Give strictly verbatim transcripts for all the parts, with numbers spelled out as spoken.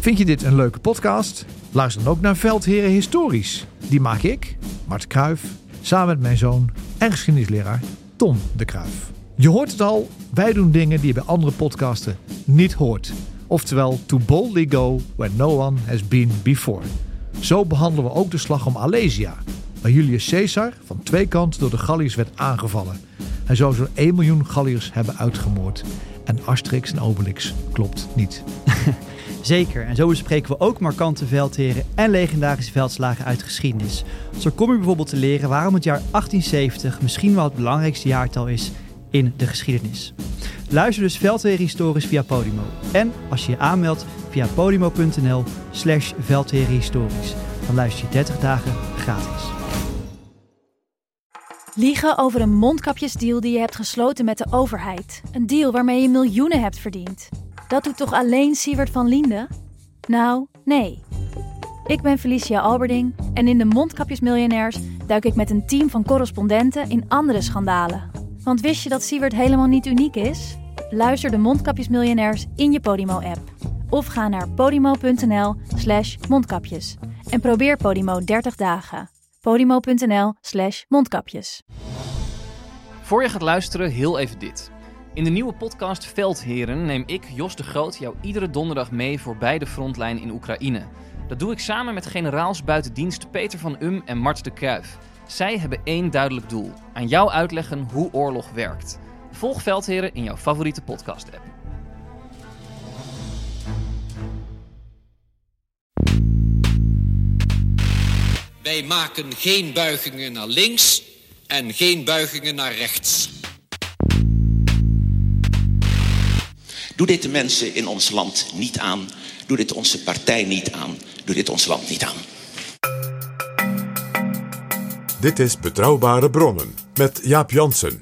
Vind je dit een leuke podcast? Luister dan ook naar Veldheren Historisch. Die maak ik, Mart Kruijf, samen met mijn zoon en geschiedenisleraar Tom de Kruijf. Je hoort het al, wij doen dingen die je bij andere podcasten niet hoort. Oftewel, to boldly go where no one has been before. Zo behandelen we ook de slag om Alesia, waar Julius Caesar van twee kanten door de Galliërs werd aangevallen. Hij zou zo'n één miljoen Galliërs hebben uitgemoord. En Asterix en Obelix klopt niet. Zeker, en zo bespreken we ook markante veldheren en legendarische veldslagen uit geschiedenis. Zo kom je bijvoorbeeld te leren waarom het jaar achttienzeventig misschien wel het belangrijkste jaartal is in de geschiedenis. Luister dus Veldheren Historisch via Podimo. En als je je aanmeldt via podimo.nl slash veldherenhistorisch. Dan luister je dertig dagen gratis. Liegen over een mondkapjesdeal die je hebt gesloten met de overheid. Een deal waarmee je miljoenen hebt verdiend. Dat doet toch alleen Siewert van Liende? Nou, nee. Ik ben Felicia Alberding en in de Mondkapjesmiljonairs duik ik met een team van correspondenten in andere schandalen. Want wist je dat Siewert helemaal niet uniek is? Luister de Mondkapjesmiljonairs in je Podimo-app. Of ga naar podimo.nl slash mondkapjes. En probeer Podimo dertig dagen. Podimo.nl slash mondkapjes. Voor je gaat luisteren, heel even dit. In de nieuwe podcast Veldheren neem ik, Jos de Groot, jou iedere donderdag mee voorbij de frontlijn in Oekraïne. Dat doe ik samen met generaals buiten dienst Peter van Um en Mart de Kruijf. Zij hebben één duidelijk doel: aan jou uitleggen hoe oorlog werkt. Volg Veldheren in jouw favoriete podcast-app. Wij maken geen buigingen naar links en geen buigingen naar rechts. Doe dit de mensen in ons land niet aan. Doe dit onze partij niet aan. Doe dit ons land niet aan. Dit is Betrouwbare Bronnen met Jaap Jansen.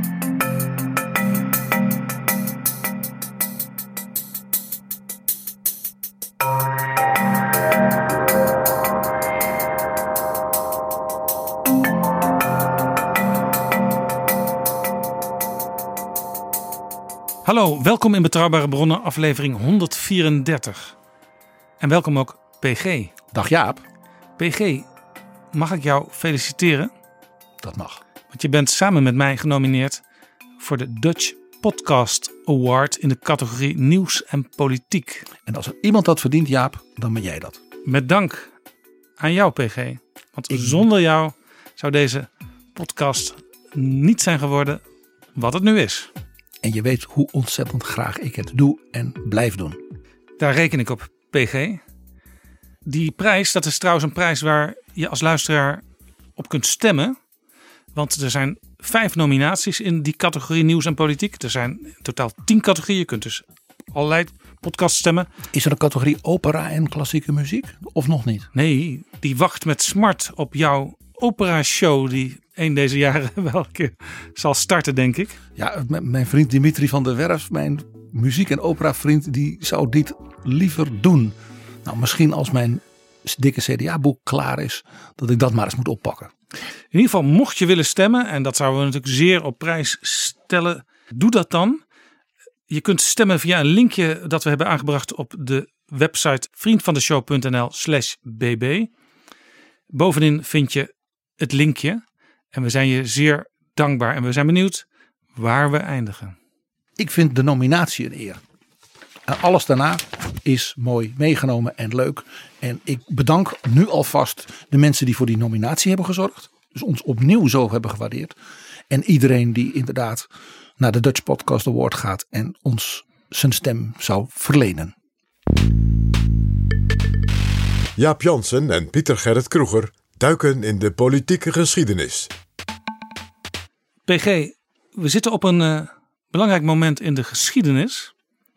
Hallo, welkom in Betrouwbare Bronnen, aflevering honderdvierendertig. En welkom ook P G. Dag Jaap. P G, mag ik jou feliciteren? Dat mag. Want je bent samen met mij genomineerd voor de Dutch Podcast Award in de categorie Nieuws en Politiek. En als er iemand dat verdient, Jaap, dan ben jij dat. Met dank aan jou, P G. Want ik... zonder jou zou deze podcast niet zijn geworden wat het nu is. En je weet hoe ontzettend graag ik het doe en blijf doen. Daar reken ik op, P G. Die prijs, dat is trouwens een prijs waar je als luisteraar op kunt stemmen. Want er zijn vijf nominaties in die categorie nieuws en politiek. Er zijn in totaal tien categorieën. Je kunt dus allerlei podcasts stemmen. Is er een categorie opera en klassieke muziek? Of nog niet? Nee, die wacht met smart op jouw opera show die een deze jaren wel een keer zal starten, denk ik. Ja, m- mijn vriend Dimitri van der Werf, mijn muziek- en opera vriend, die zou dit liever doen. Nou, misschien als mijn dikke C D A-boek klaar is, dat ik dat maar eens moet oppakken. In ieder geval, mocht je willen stemmen, en dat zouden we natuurlijk zeer op prijs stellen, doe dat dan. Je kunt stemmen via een linkje dat we hebben aangebracht op de website vriendvandeshow.nl slash bb. Bovenin vind je het linkje. En we zijn je zeer dankbaar en we zijn benieuwd waar we eindigen. Ik vind de nominatie een eer. En alles daarna is mooi meegenomen en leuk. En ik bedank nu alvast de mensen die voor die nominatie hebben gezorgd. Dus ons opnieuw zo hebben gewaardeerd. En iedereen die inderdaad naar de Dutch Podcast Award gaat en ons zijn stem zou verlenen. Jaap Jansen en Pieter Gerrit Kroeger duiken in de politieke geschiedenis. P G, we zitten op een uh, belangrijk moment in de geschiedenis.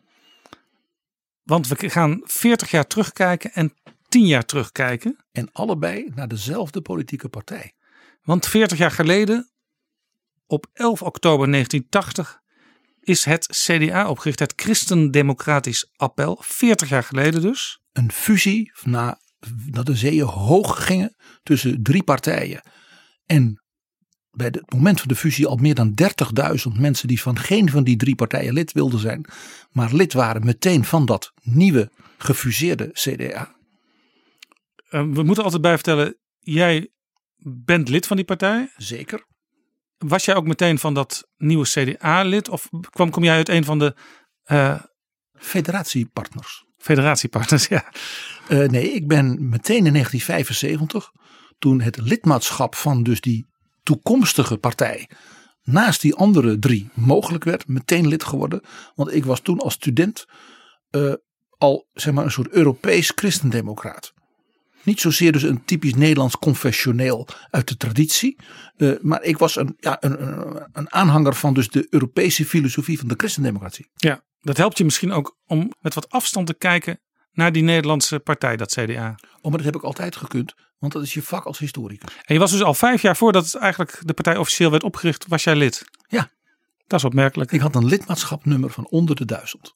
Want we gaan veertig jaar terugkijken en tien jaar terugkijken. En allebei naar dezelfde politieke partij. Want veertig jaar geleden, op elf oktober negentien tachtig, is het C D A opgericht. Het Christendemocratisch Appel. veertig jaar geleden dus. Een fusie nadat de zeeën hoog gingen tussen drie partijen. En bij het moment van de fusie al meer dan dertigduizend mensen die van geen van die drie partijen lid wilden zijn, maar lid waren meteen van dat nieuwe gefuseerde C D A. Uh, we moeten altijd bij vertellen, jij bent lid van die partij. Zeker. Was jij ook meteen van dat nieuwe C D A lid of kwam, kom jij uit een van de uh, federatiepartners? Federatiepartners, ja. Uh, nee, ik ben meteen in negentien vijfenzeventig, toen het lidmaatschap van dus die toekomstige partij naast die andere drie mogelijk werd, meteen lid geworden. Want ik was toen als student uh, al zeg maar een soort Europees christendemocraat. Niet zozeer dus een typisch Nederlands confessioneel uit de traditie. Uh, maar ik was een, ja, een, een, een aanhanger van dus de Europese filosofie van de christendemocratie. Ja, dat helpt je misschien ook om met wat afstand te kijken naar die Nederlandse partij, dat C D A. Oh, maar dat heb ik altijd gekund. Want dat is je vak als historicus. En je was dus al vijf jaar voordat het eigenlijk de partij officieel werd opgericht, was jij lid? Ja. Dat is opmerkelijk. Ik had een lidmaatschapnummer van onder de duizend.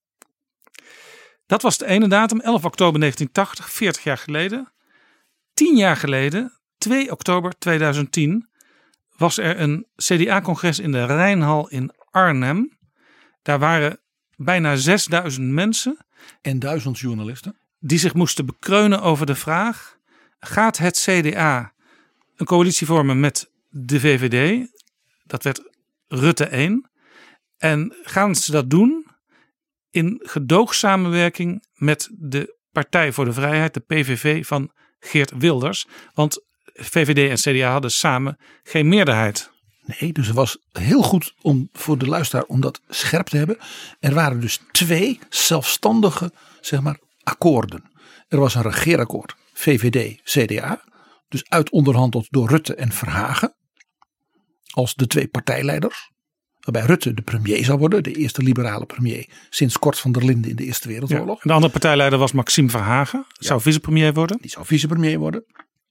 Dat was de ene datum, elf oktober negentien tachtig, veertig jaar geleden. Tien jaar geleden, twee oktober tweeduizend tien, was er een C D A-congres in de Rijnhal in Arnhem. Daar waren bijna zesduizend mensen. En duizend journalisten. Die zich moesten bekreunen over de vraag: gaat het C D A een coalitie vormen met de V V D? Dat werd Rutte één. En gaan ze dat doen in gedoogsamenwerking met de Partij voor de Vrijheid, de P V V van Geert Wilders? Want V V D en C D A hadden samen geen meerderheid. Nee, dus het was heel goed om voor de luisteraar om dat scherp te hebben. Er waren dus twee zelfstandige, zeg maar, akkoorden. Er was een regeerakkoord V V D C D A, dus uitonderhandeld door Rutte en Verhagen als de twee partijleiders. Waarbij Rutte de premier zou worden, de eerste liberale premier sinds Cort van der Linden in de Eerste Wereldoorlog. Ja, de andere partijleider was Maxime Verhagen, zou ja, vicepremier worden. Die zou vicepremier worden.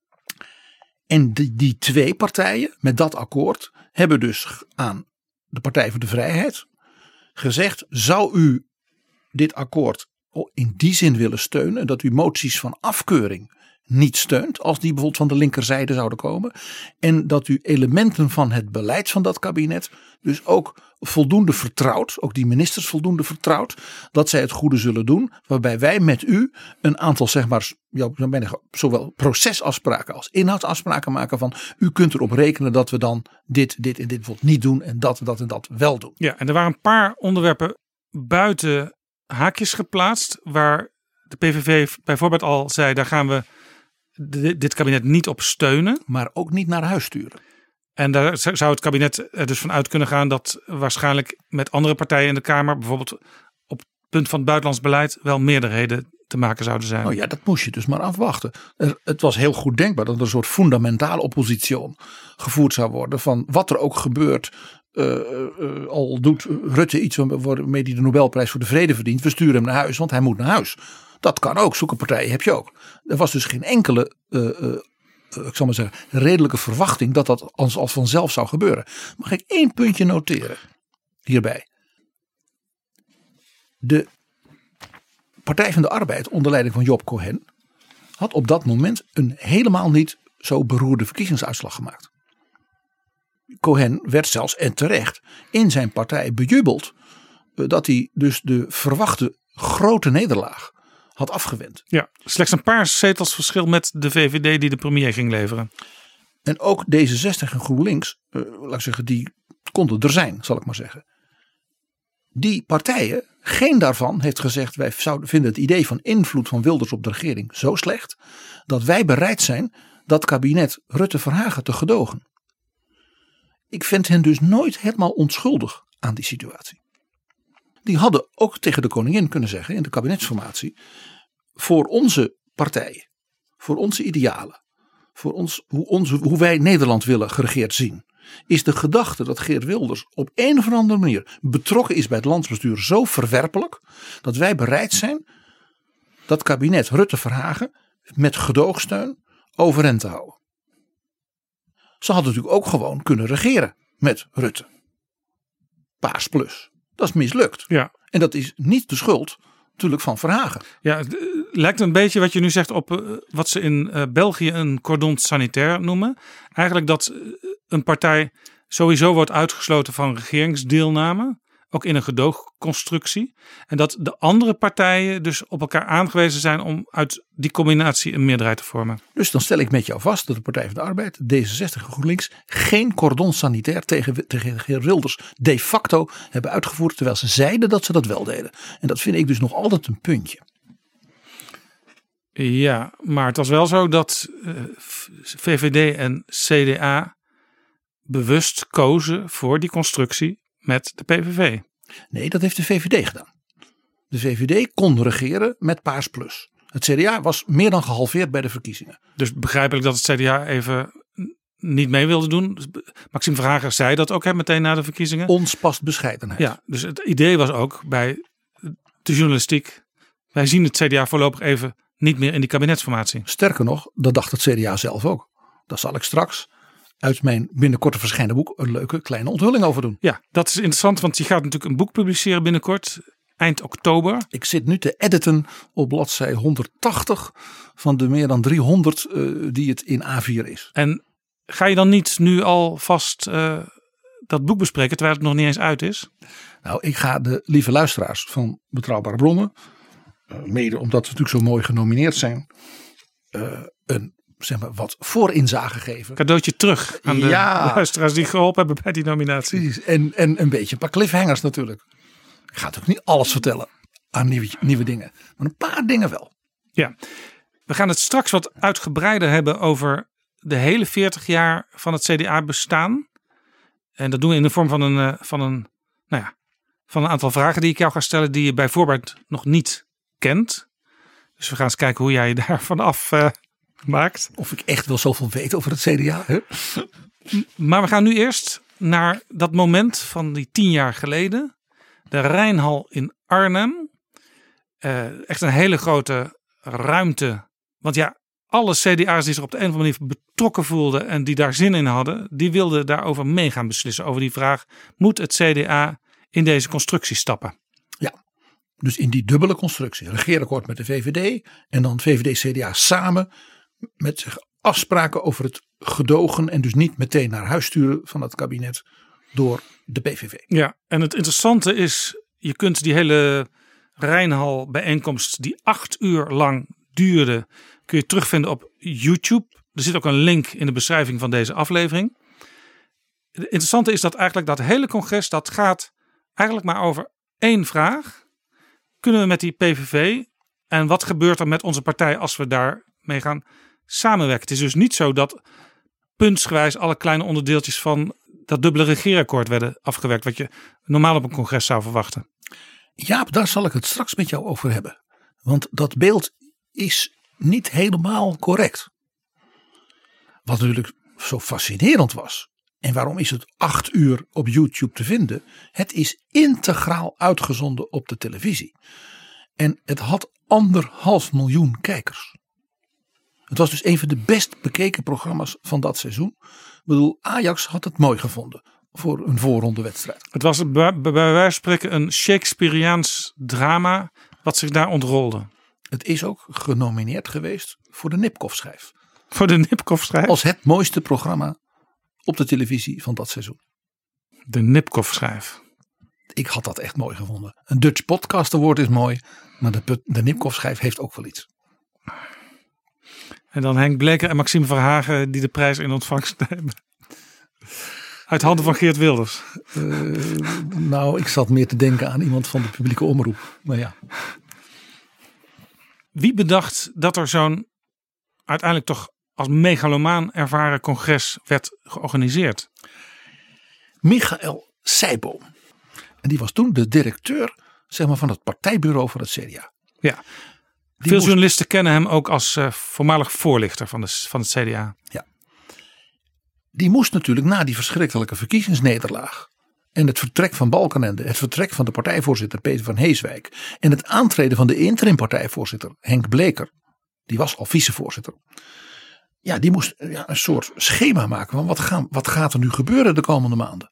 En die, die twee partijen met dat akkoord hebben dus aan de Partij voor de Vrijheid gezegd: zou u dit akkoord in die zin willen steunen dat u moties van afkeuring niet steunt als die bijvoorbeeld van de linkerzijde zouden komen, en dat u elementen van het beleid van dat kabinet dus ook voldoende vertrouwt, ook die ministers voldoende vertrouwt, dat zij het goede zullen doen, waarbij wij met u een aantal, zeg maar, ja, zowel procesafspraken als inhoudsafspraken maken van u kunt erop rekenen dat we dan dit, dit en dit bijvoorbeeld niet doen en dat, dat en dat wel doen. Ja, en er waren een paar onderwerpen buiten haakjes geplaatst waar de P V V bijvoorbeeld al zei: daar gaan we dit kabinet niet op steunen. Maar ook niet naar huis sturen. En daar zou het kabinet er dus van uit kunnen gaan dat waarschijnlijk met andere partijen in de Kamer, bijvoorbeeld op het punt van het buitenlands beleid, wel meerderheden te maken zouden zijn. Oh ja, dat moest je dus maar afwachten. Er, het was heel goed denkbaar dat er een soort fundamentale oppositie gevoerd zou worden van wat er ook gebeurt. Uh, uh, al doet Rutte iets waarmee hij de Nobelprijs voor de Vrede verdient, we sturen hem naar huis, want hij moet naar huis. Dat kan ook, zulke partijen heb je ook. Er was dus geen enkele, uh, uh, uh, ik zal maar zeggen, redelijke verwachting dat dat als, als vanzelf zou gebeuren. Mag ik één puntje noteren hierbij? De Partij van de Arbeid onder leiding van Job Cohen had op dat moment een helemaal niet zo beroerde verkiezingsuitslag gemaakt. Cohen werd zelfs, en terecht, in zijn partij bejubeld uh, dat hij dus de verwachte grote nederlaag had afgewend. Ja, slechts een paar zetels verschil met de V V D die de premier ging leveren. En ook D zesenzestig en GroenLinks, uh, laat ik zeggen, die konden er zijn, zal ik maar zeggen. Die partijen, geen daarvan heeft gezegd: wij zouden vinden het idee van invloed van Wilders op de regering zo slecht dat wij bereid zijn dat kabinet Rutte-Verhagen te gedogen. Ik vind hen dus nooit helemaal onschuldig aan die situatie. Die hadden ook tegen de koningin kunnen zeggen in de kabinetsformatie: voor onze partijen, voor onze idealen, voor ons, hoe, onze, hoe wij Nederland willen geregeerd zien, is de gedachte dat Geert Wilders op een of andere manier betrokken is bij het landsbestuur zo verwerpelijk dat wij bereid zijn dat kabinet Rutte-Verhagen met gedoogsteun overeind te houden. Ze hadden natuurlijk ook gewoon kunnen regeren met Rutte. Paars plus. Dat is mislukt. Ja. En dat is niet de schuld natuurlijk van Verhagen. Ja, het lijkt een beetje wat je nu zegt op uh, wat ze in uh, België een cordon sanitaire noemen. Eigenlijk dat uh, een partij sowieso wordt uitgesloten van regeringsdeelname. Ook in een gedoogconstructie. En dat de andere partijen dus op elkaar aangewezen zijn om uit die combinatie een meerderheid te vormen. Dus dan stel ik met jou vast dat de Partij van de Arbeid, D zesenzestig en GroenLinks geen cordon sanitair tegen, tegen de heer Wilders de facto hebben uitgevoerd. Terwijl ze zeiden dat ze dat wel deden. En dat vind ik dus nog altijd een puntje. Ja, maar het was wel zo dat uh, V V D en C D A bewust kozen voor die constructie met de P V V. Nee, dat heeft de V V D gedaan. De V V D kon regeren met Paars Plus. Het C D A was meer dan gehalveerd bij de verkiezingen. Dus begrijpelijk dat het C D A even niet mee wilde doen. Maxime Verhagen zei dat ook hè, meteen na de verkiezingen. Ons past bescheidenheid. Ja, dus het idee was ook bij de journalistiek. Wij zien het C D A voorlopig even niet meer in die kabinetsformatie. Sterker nog, dat dacht het C D A zelf ook. Daar zal ik straks uit mijn binnenkort te verschijnen boek een leuke kleine onthulling over doen. Ja, dat is interessant, want je gaat natuurlijk een boek publiceren binnenkort, eind oktober. Ik zit nu te editen op bladzij honderdtachtig van de meer dan driehonderd uh, die het in A vier is. En ga je dan niet nu alvast uh, dat boek bespreken terwijl het nog niet eens uit is? Nou, ik ga de lieve luisteraars van Betrouwbare Bronnen, uh, mede omdat we natuurlijk zo mooi genomineerd zijn, uh, een zeg maar wat voorinzage geven. Cadeautje terug aan de ja. luisteraars die geholpen hebben bij die nominatie. Precies. En, en een beetje een paar cliffhangers natuurlijk. Ik ga natuurlijk niet alles vertellen aan nieuwe, nieuwe dingen. Maar een paar dingen wel. Ja, we gaan het straks wat uitgebreider hebben over de hele veertig jaar van het C D A bestaan. En dat doen we in de vorm van een, van een, nou ja, van een aantal vragen die ik jou ga stellen die je bij voorbaat nog niet kent. Dus we gaan eens kijken hoe jij je daarvan af uh, maakt. Of ik echt wel zoveel weet over het C D A. Hè? Maar we gaan nu eerst naar dat moment van die tien jaar geleden. De Rijnhal in Arnhem. Uh, echt een hele grote ruimte. Want ja, alle C D A's die zich op de een of andere manier betrokken voelden en die daar zin in hadden, die wilden daarover mee gaan beslissen. Over die vraag, moet het C D A in deze constructie stappen? Ja, dus in die dubbele constructie. Regeerakkoord met de V V D en dan V V D C D A samen met zich afspraken over het gedogen en dus niet meteen naar huis sturen van het kabinet door de P V V. Ja, en het interessante is, je kunt die hele Rijnhal bijeenkomst die acht uur lang duurde, kun je terugvinden op YouTube. Er zit ook een link in de beschrijving van deze aflevering. Het interessante is dat eigenlijk dat hele congres, dat gaat eigenlijk maar over één vraag. Kunnen we met die P V V en wat gebeurt er met onze partij als we daarmee gaan samenwerken? Het is dus niet zo dat puntsgewijs alle kleine onderdeeltjes van dat dubbele regeerakkoord werden afgewerkt, wat je normaal op een congres zou verwachten. Jaap, daar zal ik het straks met jou over hebben. Want dat beeld is niet helemaal correct. Wat natuurlijk zo fascinerend was. En waarom is het acht uur op YouTube te vinden? Het is integraal uitgezonden op de televisie. En het had anderhalf miljoen kijkers. Het was dus een van de best bekeken programma's van dat seizoen. Ik bedoel, Ajax had het mooi gevonden voor een voorrondewedstrijd. Het was bij, bij wijze van spreken een Shakespeareaans drama wat zich daar ontrolde. Het is ook genomineerd geweest voor de Nipkoff-schijf. Voor de Nipkoff-schijf? Als het mooiste programma op de televisie van dat seizoen. De Nipkoff-schijf. Ik had dat echt mooi gevonden. Een Dutch Podcast Award is mooi, maar de, de Nipkoff-schijf heeft ook wel iets. En dan Henk Bleker en Maxime Verhagen die de prijs in ontvangst nemen. Uit handen van Geert Wilders. Uh, nou, ik zat meer te denken aan iemand van de publieke omroep. Maar ja. Wie bedacht dat er zo'n uiteindelijk toch als megalomaan ervaren congres werd georganiseerd? Michael Seijboom. En die was toen de directeur, zeg maar, van het partijbureau van het C D A. Ja. Die Veel moest... journalisten kennen hem ook als uh, voormalig voorlichter van, de, van het C D A. Ja. Die moest natuurlijk na die verschrikkelijke verkiezingsnederlaag en het vertrek van Balkenende, het vertrek van de partijvoorzitter Peter van Heeswijk en het aantreden van de interim partijvoorzitter Henk Bleker, die was al vicevoorzitter. Ja, die moest ja, een soort schema maken van wat, gaan, wat gaat er nu gebeuren de komende maanden.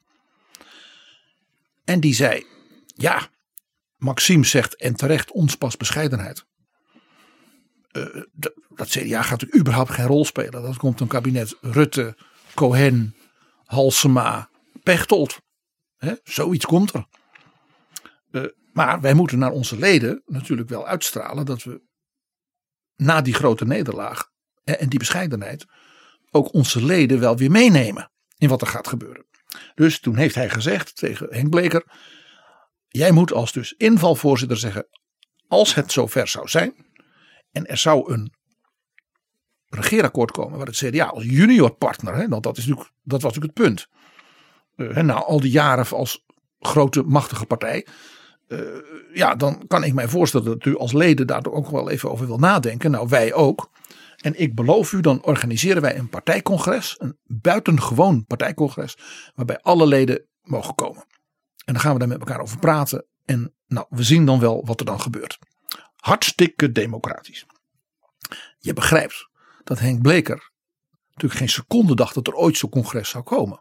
En die zei, ja, Maxime zegt en terecht ons pas bescheidenheid. Uh, dat C D A gaat natuurlijk überhaupt geen rol spelen. Dat komt een kabinet Rutte, Cohen, Halsema, Pechtold. Hè, zoiets komt er. Uh, maar wij moeten naar onze leden natuurlijk wel uitstralen dat we na die grote nederlaag hè, en die bescheidenheid ook onze leden wel weer meenemen in wat er gaat gebeuren. Dus toen heeft hij gezegd tegen Henk Bleker, jij moet als dus invalvoorzitter zeggen, als het zover zou zijn en er zou een regeerakkoord komen waar het C D A als junior partner, hè, want dat, is natuurlijk, dat was natuurlijk het punt. Uh, na al die jaren als grote machtige partij. Uh, ja, dan kan ik mij voorstellen dat u als leden daar ook wel even over wil nadenken. Nou, wij ook. En ik beloof u, dan organiseren wij een partijcongres. Een buitengewoon partijcongres. Waarbij alle leden mogen komen. En dan gaan we daar met elkaar over praten. En nou, we zien dan wel wat er dan gebeurt. Hartstikke democratisch. Je begrijpt dat Henk Bleker natuurlijk geen seconde dacht dat er ooit zo'n congres zou komen.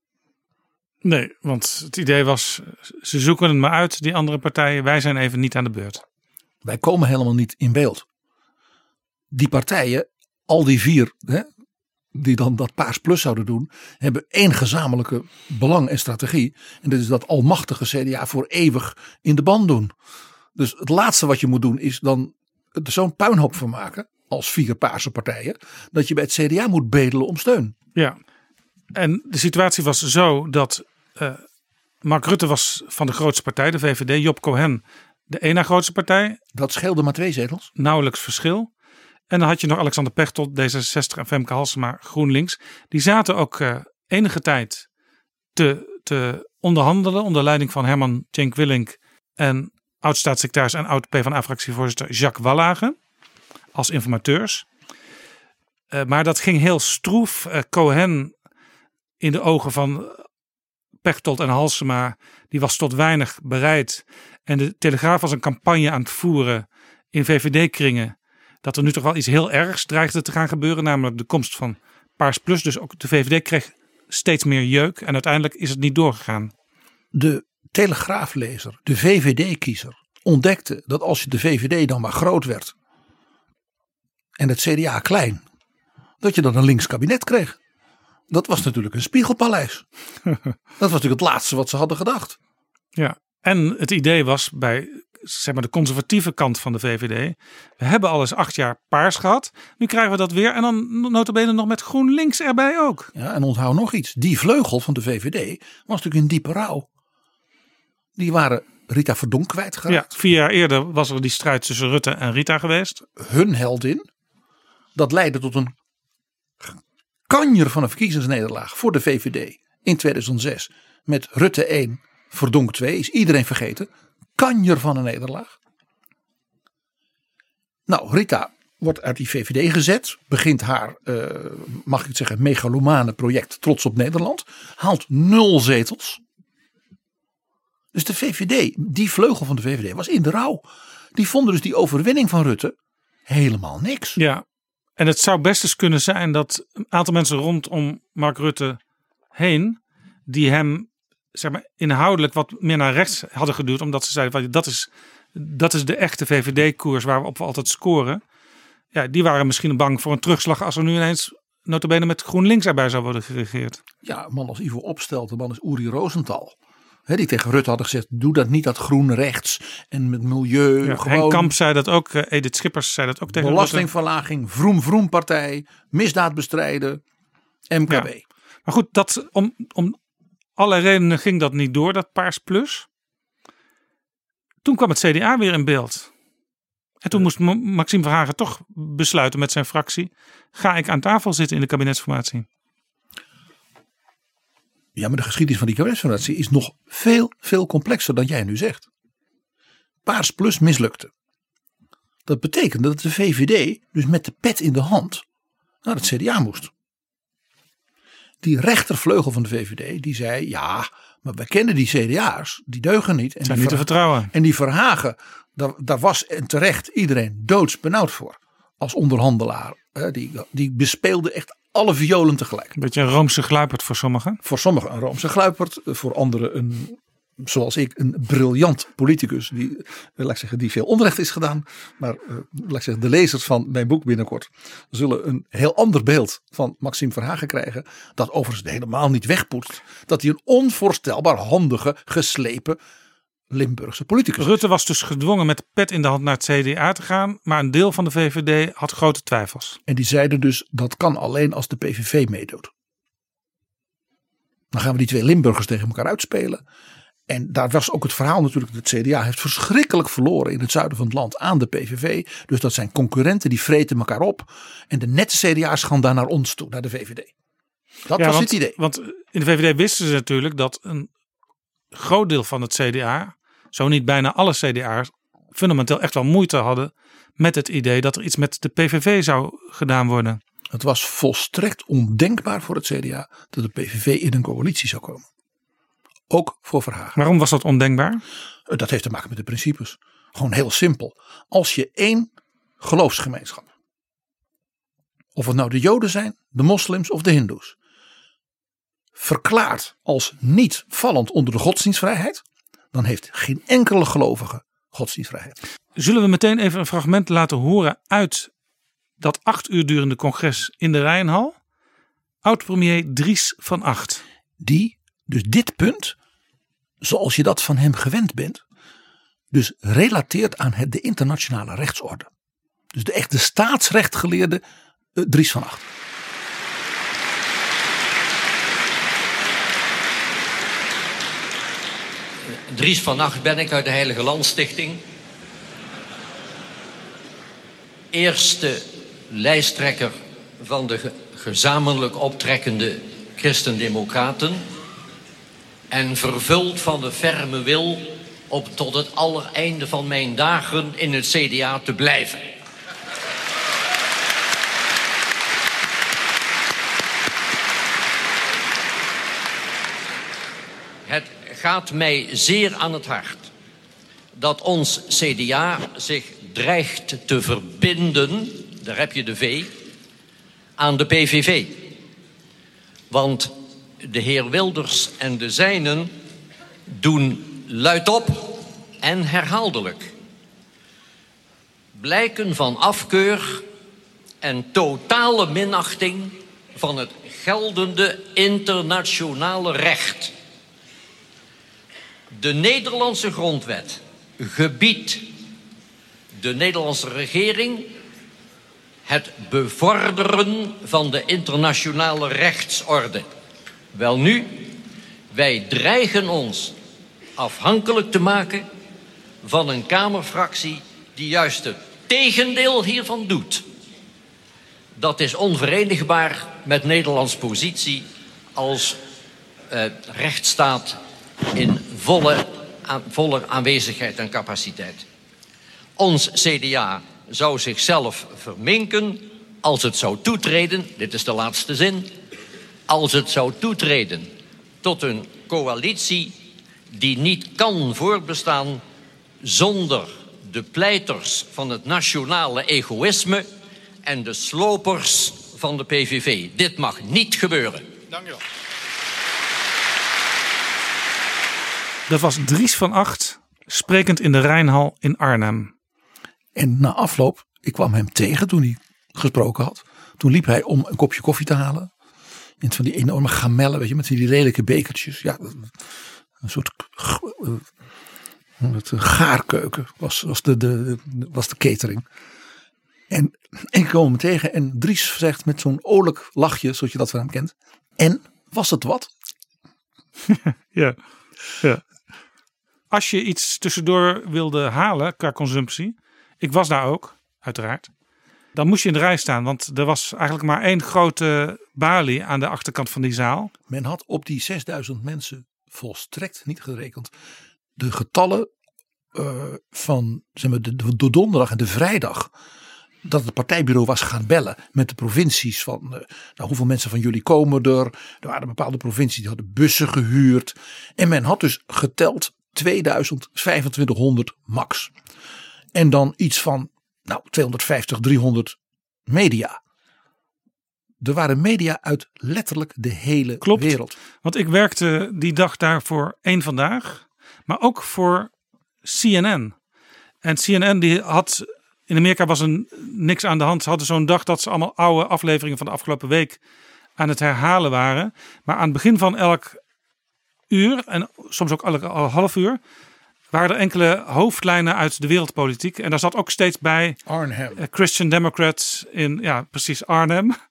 Nee, want het idee was, ze zoeken het maar uit, die andere partijen. Wij zijn even niet aan de beurt. Wij komen helemaal niet in beeld. Die partijen, al die vier, hè, die dan dat Paars Plus zouden doen, hebben één gezamenlijke belang en strategie. En dat is dat almachtige C D A voor eeuwig in de ban doen. Dus het laatste wat je moet doen is dan er zo'n puinhoop van maken, als vier Paarse partijen, dat je bij het C D A moet bedelen om steun. Ja, en de situatie was zo dat uh, Mark Rutte was van de grootste partij, de V V D. Job Cohen, de één na grootste partij. Dat scheelde maar twee zetels. Nauwelijks verschil. En dan had je nog Alexander Pechtold, D zesenzestig en Femke Halsema, GroenLinks. Die zaten ook uh, enige tijd te, te onderhandelen onder leiding van Herman Cenk Willink en oud-staatssecretaris en oud-PvdA-fractievoorzitter Jacques Wallage als informateurs. Uh, maar dat ging heel stroef. Uh, Cohen in de ogen van Pechtold en Halsema, die was tot weinig bereid. En de Telegraaf was een campagne aan het voeren in V V D-kringen. Dat er nu toch wel iets heel ergs dreigde te gaan gebeuren. Namelijk de komst van Paars Plus. Dus ook de V V D kreeg steeds meer jeuk. En uiteindelijk is het niet doorgegaan. De Telegraaflezer, de V V D-kiezer, ontdekte dat als je de V V D dan maar groot werd en het C D A klein, dat je dan een links kabinet kreeg. Dat was natuurlijk een spiegelpaleis. Dat was natuurlijk het laatste wat ze hadden gedacht. Ja, en het idee was bij zeg maar de conservatieve kant van de V V D. We hebben al eens acht jaar paars gehad. Nu krijgen we dat weer. En dan nota bene nog met GroenLinks erbij ook. Ja, en onthoud nog iets. Die vleugel van de V V D was natuurlijk in diepe rouw. Die waren Rita Verdonk kwijtgeraakt. Ja, vier jaar eerder was er die strijd tussen Rutte en Rita geweest. Hun heldin. Dat leidde tot een kanjer van een verkiezingsnederlaag voor de V V D in tweeduizend zes. Met Rutte één, Verdonk twee. Is iedereen vergeten. Kanjer van een nederlaag. Nou, Rita wordt uit die V V D gezet. Begint haar, uh, mag ik het zeggen, megalomane project Trots op Nederland. Haalt nul zetels. Dus de V V D, die vleugel van de V V D was in de rouw. Die vonden dus die overwinning van Rutte helemaal niks. Ja, en het zou best eens kunnen zijn dat een aantal mensen rondom Mark Rutte heen, die hem zeg maar inhoudelijk wat meer naar rechts hadden geduwd, omdat ze zeiden dat is, dat is de echte V V D-koers waarop we altijd scoren. Ja, die waren misschien bang voor een terugslag als er nu ineens nota bene met GroenLinks erbij zou worden geregeerd. Ja, een man als Ivo Opstelten, man als Uri Rosenthal. He, die tegen Rutte hadden gezegd, doe dat niet, dat groen rechts en met milieu. Ja, gewoon. Henk Kamp zei dat ook, uh, Edith Schippers zei dat ook tegen belastingverlaging, vroom vroom partij, misdaad bestrijden, M K B. Ja. Maar goed, dat, om, om allerlei redenen ging dat niet door, dat Paars Plus. Toen kwam het C D A weer in beeld. En toen moest Maxime Verhagen toch besluiten met zijn fractie, ga ik aan tafel zitten in de kabinetsformatie? Ja, maar de geschiedenis van die kabinetsformatie is nog veel, veel complexer dan jij nu zegt. Paars Plus mislukte. Dat betekende dat de V V D dus met de pet in de hand naar het C D A moest. Die rechtervleugel van de V V D die zei, ja, maar wij kennen die C D A'ers, die deugen niet. En zijn die niet te vertrouwen. En die Verhagen, daar, daar was en terecht iedereen doodsbenauwd voor. Als onderhandelaar. Die, die bespeelde echt alle violen tegelijk. Een beetje een Roomse gluiperd voor sommigen. Voor sommigen een Roomse gluiperd. Voor anderen een zoals ik, een briljant politicus die, uh, laat ik zeggen, die veel onrecht is gedaan. Maar uh, laat ik zeggen, de lezers van mijn boek binnenkort zullen een heel ander beeld van Maxime Verhagen krijgen. Dat overigens helemaal niet wegpoetst. Dat hij een onvoorstelbaar handige, geslepen Limburgse politicus. Rutte was dus gedwongen met pet in de hand naar het C D A te gaan. Maar een deel van de V V D had grote twijfels. En die zeiden dus dat kan alleen als de P V V meedoet. Dan gaan we die twee Limburgers tegen elkaar uitspelen. En daar was ook het verhaal natuurlijk. Het C D A heeft verschrikkelijk verloren in het zuiden van het land aan de P V V. Dus dat zijn concurrenten die vreten elkaar op. En de nette C D A's gaan daar naar ons toe, naar de V V D. Dat ja, was want, het idee. Want in de V V D wisten ze natuurlijk dat een groot deel van het C D A, zo niet bijna alle C D A's, fundamenteel echt wel moeite hadden met het idee dat er iets met de P V V zou gedaan worden. Het was volstrekt ondenkbaar voor het C D A dat de P V V in een coalitie zou komen. Ook voor Verhagen. Waarom was dat ondenkbaar? Dat heeft te maken met de principes. Gewoon heel simpel. Als je één geloofsgemeenschap, of het nou de Joden zijn, de moslims of de hindoes, verklaart als niet vallend onder de godsdienstvrijheid, dan heeft geen enkele gelovige godsdienstvrijheid. Zullen we meteen even een fragment laten horen uit dat acht uur durende congres in de Rijnhal? Oud-premier Dries van Acht. Die dus dit punt, zoals je dat van hem gewend bent, dus relateert aan het, de internationale rechtsorde. Dus de echte staatsrechtgeleerde uh, Dries van Acht. Dries van Acht ben ik uit de Heilige Landstichting. Eerste lijsttrekker van de ge- gezamenlijk optrekkende Christen-Democraten. En vervuld van de ferme wil om tot het allereinde van mijn dagen in het C D A te blijven. Het gaat mij zeer aan het hart dat ons C D A zich dreigt te verbinden, daar heb je de V, aan de P V V. Want de heer Wilders en de zijnen doen luidop en herhaaldelijk blijken van afkeur en totale minachting van het geldende internationale recht. De Nederlandse grondwet gebiedt de Nederlandse regering het bevorderen van de internationale rechtsorde. Welnu, wij dreigen ons afhankelijk te maken van een Kamerfractie die juist het tegendeel hiervan doet. Dat is onverenigbaar met Nederlands positie als uh, rechtsstaat in volle, aan, volle aanwezigheid en capaciteit. Ons C D A zou zichzelf verminken als het zou toetreden, dit is de laatste zin, als het zou toetreden tot een coalitie die niet kan voortbestaan zonder de pleiters van het nationale egoïsme en de slopers van de P V V. Dit mag niet gebeuren. Dank u wel. Dat was Dries van Acht, sprekend in de Rijnhal in Arnhem. En na afloop, ik kwam hem tegen toen hij gesproken had. Toen liep hij om een kopje koffie te halen. In van die enorme gamellen, weet je, met die lelijke bekertjes. Ja, een soort het gaarkeuken was, was, de, de, was de catering. En ik kwam hem tegen en Dries zegt met zo'n oorlijk lachje, zoals je dat van hem kent. En was het wat? ja, ja. Als je iets tussendoor wilde halen qua consumptie, ik was daar ook, uiteraard. Dan moest je in de rij staan, want er was eigenlijk maar één grote balie aan de achterkant van die zaal. Men had op die zesduizend mensen volstrekt niet gerekend. De getallen uh, van zeg maar, de, de donderdag en de vrijdag dat het partijbureau was gaan bellen met de provincies van uh, nou, hoeveel mensen van jullie komen er. Er waren bepaalde provincies die hadden bussen gehuurd. En men had dus geteld tweeduizend, vijfentwintighonderd max. En dan iets van nou, tweehonderdvijftig, driehonderd media. Er waren media uit letterlijk de hele Klopt, wereld. Want ik werkte die dag daar voor één Vandaag. maar ook voor C N N. En C N N die had, in Amerika was er niks aan de hand. Ze hadden zo'n dag dat ze allemaal oude afleveringen van de afgelopen week aan het herhalen waren. Maar aan het begin van elk uur, en soms ook elk half uur, waren er enkele hoofdlijnen uit de wereldpolitiek. En daar zat ook steeds bij Arnhem. Uh, Christian Democrats in, ja precies, Arnhem. um,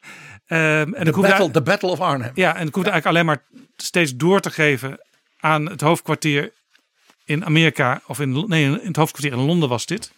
en the, battle, the Battle of Arnhem. Ja, en ik hoefde ja. eigenlijk alleen maar steeds door te geven aan het hoofdkwartier in Amerika, of in, nee, in het hoofdkwartier in Londen was dit.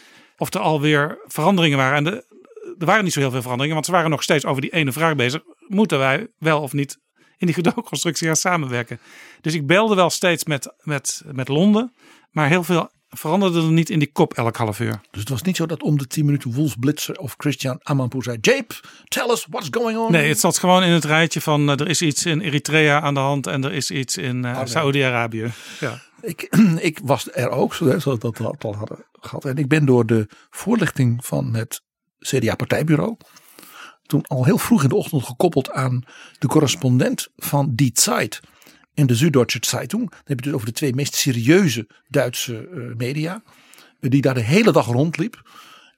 Of er alweer veranderingen waren. En de, er waren niet zo heel veel veranderingen, want ze waren nog steeds over die ene vraag bezig. Moeten wij wel of niet in die gedoogconstructie gaan samenwerken? Dus ik belde wel steeds met, met, met Londen, maar heel veel veranderde er niet in die kop elk half uur. Dus het was niet zo dat om de tien minuten Wolf Blitzer of Christian Amanpour zei: Jape, tell us what's going on. Nee, het zat gewoon in het rijtje van uh, er is iets in Eritrea aan de hand en er is iets in uh, Saoedi-Arabië. Ja. Ik, ik was er ook, zodat we dat al hadden gehad. En ik ben door de voorlichting van het C D A-partijbureau toen al heel vroeg in de ochtend gekoppeld aan de correspondent van Die Zeit en de Süddeutsche Zeitung. Dan heb je het dus over de twee meest serieuze Duitse uh, media. Die daar de hele dag rondliep.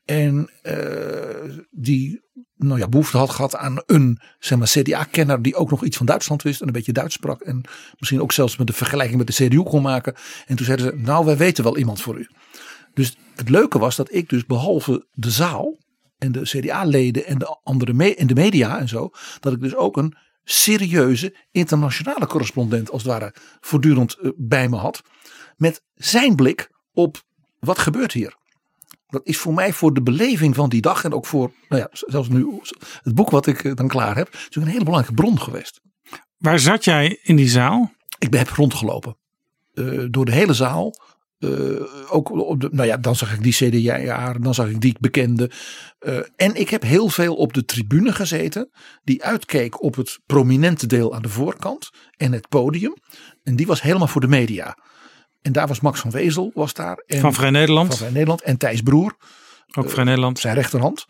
En uh, die nou ja, behoefte had gehad aan een zeg maar, C D A-kenner die ook nog iets van Duitsland wist en een beetje Duits sprak. En misschien ook zelfs met de vergelijking met de C D U kon maken. En toen zeiden ze: nou, wij weten wel iemand voor u. Dus het leuke was dat ik dus behalve de zaal en de C D A-leden en de andere me- en de media en zo, dat ik dus ook een serieuze internationale correspondent als het ware voortdurend uh, bij me had. Met zijn blik op wat gebeurt hier. Dat is voor mij, voor de beleving van die dag en ook voor, nou ja, zelfs nu het boek wat ik uh, dan klaar heb, is ook een hele belangrijke bron geweest. Waar zat jij in die zaal? Ik heb rondgelopen. Uh, door de hele zaal. Uh, ook op de, nou ja, dan zag ik die C D A, dan zag ik die bekende. Uh, en ik heb heel veel op de tribune gezeten. Die uitkeek op het prominente deel aan de voorkant. En het podium. En die was helemaal voor de media. En daar was Max van Wezel was daar. En, van Vrij Nederland. Van Vrij Nederland. En Thijs Broer. Ook uh, Vrij Nederland. Zijn rechterhand.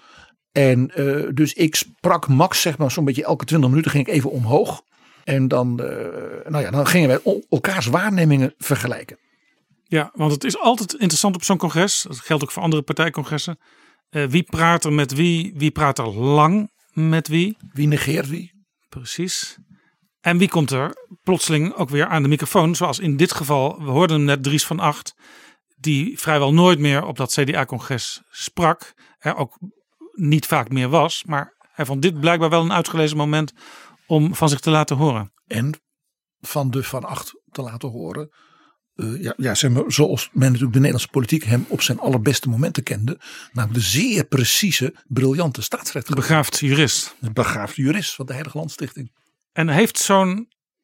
En uh, dus ik sprak Max zeg maar zo'n beetje elke twintig minuten ging ik even omhoog. En dan, uh, nou ja, dan gingen wij elkaars waarnemingen vergelijken. Ja, want het is altijd interessant op zo'n congres. Dat geldt ook voor andere partijcongressen. Uh, wie praat er met wie? Wie praat er lang met wie? Wie negeert wie? Precies. En wie komt er plotseling ook weer aan de microfoon? Zoals in dit geval, we hoorden hem net, Dries van Acht. Die vrijwel nooit meer op dat C D A-congres sprak. Er ook niet vaak meer was. Maar hij vond dit blijkbaar wel een uitgelezen moment om van zich te laten horen. En van de Van Acht te laten horen. Uh, ja, ja, zeg maar, zoals men natuurlijk de Nederlandse politiek hem op zijn allerbeste momenten kende. Namelijk de zeer precieze, briljante staatsrechter. Begaafd jurist. Een begaafd jurist van de Heilige Landstichting. En heeft zo'n,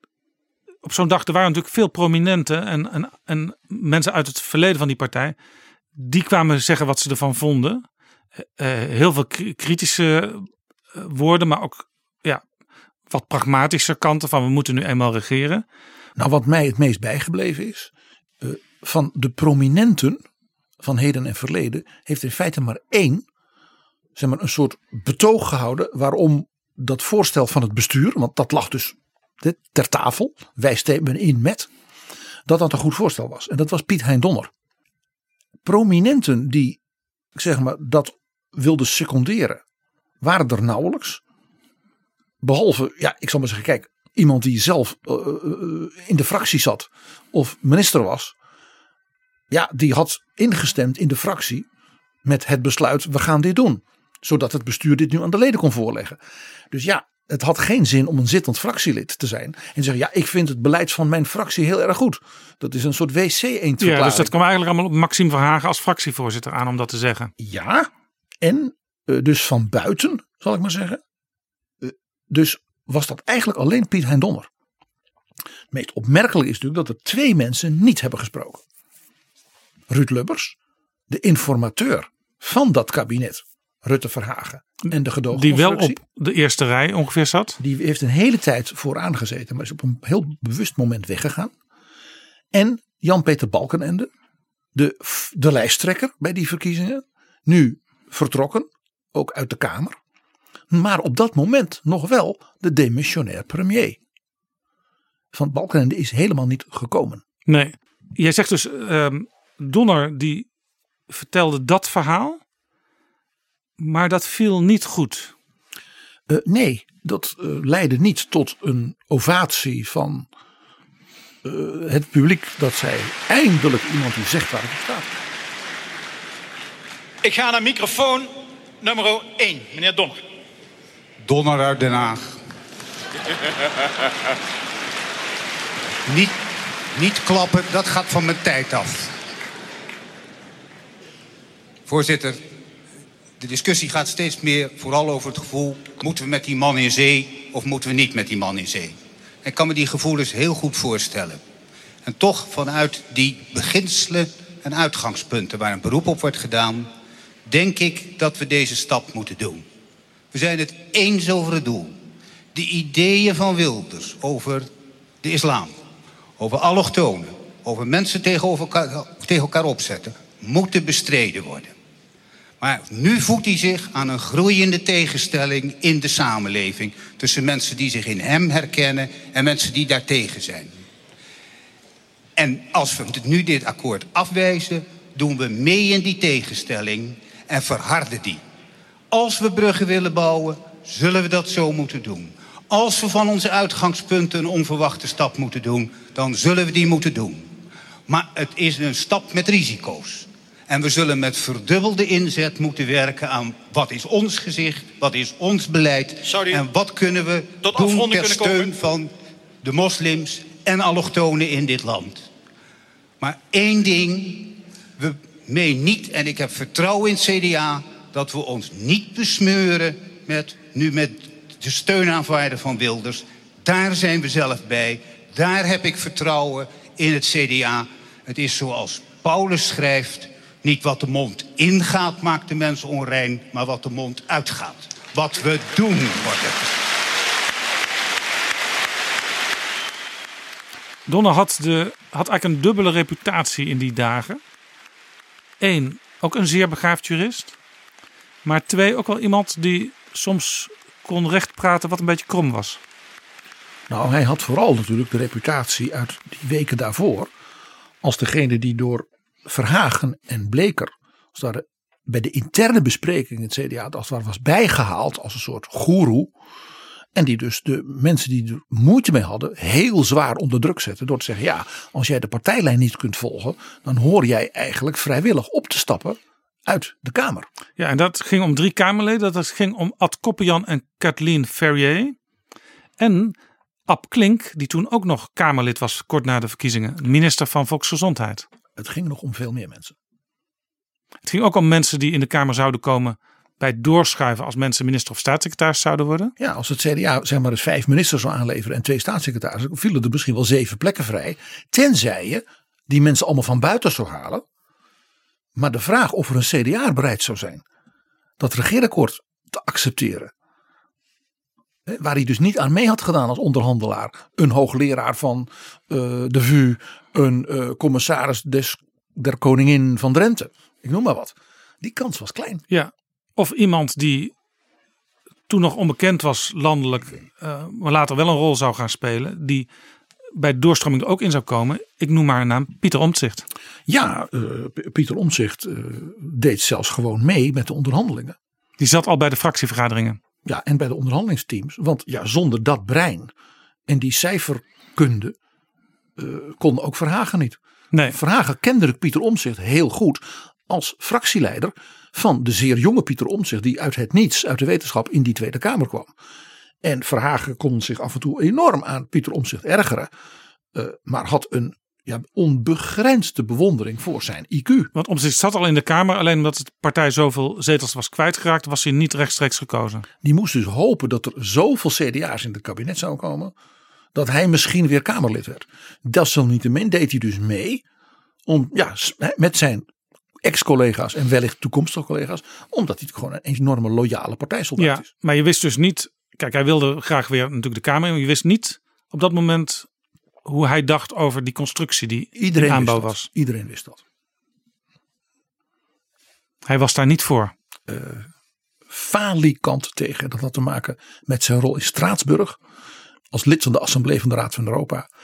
op zo'n dag, er waren natuurlijk veel prominenten en, en, en mensen uit het verleden van die partij. Die kwamen zeggen wat ze ervan vonden. Uh, heel veel kritische uh, woorden, maar ook ja, wat pragmatische kanten van we moeten nu eenmaal regeren. Nou, wat mij het meest bijgebleven is, uh, van de prominenten van heden en verleden heeft in feite maar één, zeg maar, een soort betoog gehouden waarom dat voorstel van het bestuur, want dat lag dus ter tafel, wij stemmen in met, dat dat een goed voorstel was. En dat was Piet Hein Donner. Prominenten die, zeg maar, dat wilden seconderen, waren er nauwelijks. Behalve, ja, ik zal maar zeggen, kijk, iemand die zelf uh, uh, in de fractie zat of minister was. Ja, die had ingestemd in de fractie met het besluit, we gaan dit doen. Zodat het bestuur dit nu aan de leden kon voorleggen. Dus ja, het had geen zin om een zittend fractielid te zijn. En zeggen, ja, ik vind het beleid van mijn fractie heel erg goed. Dat is een soort wc-eendverklaring. Ja, dus dat kwam eigenlijk allemaal op Maxime Verhagen als fractievoorzitter aan om dat te zeggen. Ja, en uh, dus van buiten, zal ik maar zeggen. Uh, dus was dat eigenlijk alleen Piet Hein Donner. Het meest opmerkelijk is natuurlijk dat er twee mensen niet hebben gesproken. Ruud Lubbers, de informateur van dat kabinet, Rutte Verhagen en de gedoogconstructie. Die wel op de eerste rij ongeveer zat. Die heeft een hele tijd vooraan gezeten, maar is op een heel bewust moment weggegaan. En Jan-Peter Balkenende, de, de lijsttrekker bij die verkiezingen, nu vertrokken, ook uit de Kamer. Maar op dat moment nog wel de demissionair premier. Van Balkenende is helemaal niet gekomen. Nee. Jij zegt dus, um, Donner die vertelde dat verhaal, maar dat viel niet goed. Uh, nee, dat uh, leidde niet tot een ovatie van uh, het publiek dat zei eindelijk iemand die zegt waar het op staat. Ik ga naar microfoon nummer één, meneer Donner. Donner uit Den Haag. niet, niet klappen, dat gaat van mijn tijd af. Voorzitter, de discussie gaat steeds meer vooral over het gevoel, moeten we met die man in zee of moeten we niet met die man in zee? Ik kan me die gevoelens heel goed voorstellen. En toch vanuit die beginselen en uitgangspunten waar een beroep op wordt gedaan, denk ik dat we deze stap moeten doen. We zijn het eens over het doel. De ideeën van Wilders over de islam, over allochtonen, over mensen tegenover elkaar, tegen elkaar opzetten, moeten bestreden worden. Maar nu voedt hij zich aan een groeiende tegenstelling in de samenleving tussen mensen die zich in hem herkennen en mensen die daartegen zijn. En als we nu dit akkoord afwijzen, doen we mee in die tegenstelling en verharden die. Als we bruggen willen bouwen, zullen we dat zo moeten doen. Als we van onze uitgangspunten een onverwachte stap moeten doen, dan zullen we die moeten doen. Maar het is een stap met risico's. En we zullen met verdubbelde inzet moeten werken aan wat is ons gezicht, wat is ons beleid en wat kunnen we doen ter steun van de moslims en allochtonen in dit land. Maar één ding, we meen niet, en ik heb vertrouwen in het C D A, dat we ons niet besmeuren met, nu met de steun aanvaarden van Wilders. Daar zijn we zelf bij. Daar heb ik vertrouwen in het C D A. Het is zoals Paulus schrijft, niet wat de mond ingaat maakt de mens onrein, maar wat de mond uitgaat. Wat we doen wordt het. Donner had, de, had eigenlijk een dubbele reputatie in die dagen. Eén, ook een zeer begaafd jurist. Maar twee, ook wel iemand die soms kon recht praten wat een beetje krom was. Nou, hij had vooral natuurlijk de reputatie uit die weken daarvoor als degene die door Verhagen en Bleker als daar bij de interne bespreking in het C D A als het ware was bijgehaald als een soort goeroe. En die dus de mensen die er moeite mee hadden heel zwaar onder druk zetten. Door te zeggen, ja, als jij de partijlijn niet kunt volgen, dan hoor jij eigenlijk vrijwillig op te stappen uit de Kamer. Ja, en dat ging om drie Kamerleden. Dat ging om Ad Koppenjan en Kathleen Ferrier. En Ab Klink, die toen ook nog Kamerlid was kort na de verkiezingen. Minister van Volksgezondheid. Het ging nog om veel meer mensen. Het ging ook om mensen die in de Kamer zouden komen bij het doorschuiven als mensen minister of staatssecretaris zouden worden. Ja, als het C D A zeg maar eens vijf ministers zou aanleveren en twee staatssecretarissen, vielen er misschien wel zeven plekken vrij. Tenzij je die mensen allemaal van buiten zou halen. Maar de vraag of er een C D A bereid zou zijn dat regeerakkoord te accepteren, waar hij dus niet aan mee had gedaan als onderhandelaar. Een hoogleraar van uh, de V U, een uh, commissaris des, der koningin van Drenthe. Ik noem maar wat. Die kans was klein. Ja, of iemand die toen nog onbekend was landelijk, uh, maar later wel een rol zou gaan spelen. Die bij doorstroming er ook in zou komen. Ik noem maar een naam, Pieter Omtzigt. Ja, uh, Pieter Omtzigt uh, deed zelfs gewoon mee met de onderhandelingen. Die zat al bij de fractievergaderingen. Ja, en bij de onderhandelingsteams. Want ja, zonder dat brein en die cijferkunde uh, kon ook Verhagen niet. Nee. Verhagen kende Pieter Omtzigt heel goed als fractieleider van de zeer jonge Pieter Omtzigt, die uit het niets, uit de wetenschap in die Tweede Kamer kwam. En Verhagen kon zich af en toe enorm aan Pieter Omtzigt ergeren. Uh, maar had een ja, onbegrensde bewondering voor zijn I Q. Want Omtzigt zat al in de Kamer, alleen omdat de partij zoveel zetels was kwijtgeraakt, was hij niet rechtstreeks gekozen. Die moest dus hopen dat er zoveel C D A's in het kabinet zouden komen, dat hij misschien weer Kamerlid werd. Desalniettemin deed hij dus mee om, ja, met zijn ex-collega's en wellicht toekomstige collega's, omdat hij gewoon een enorme loyale partijsoldaat ja, is. Maar je wist dus niet, kijk, hij wilde graag weer natuurlijk de Kamer in, maar je wist niet op dat moment hoe hij dacht over die constructie die Iedereen in aanbouw wist was. Iedereen wist dat. Hij was daar niet voor. Uh, falikant tegen. Dat had te maken met zijn rol in Straatsburg als lid van de Assemblée van de Raad van Europa.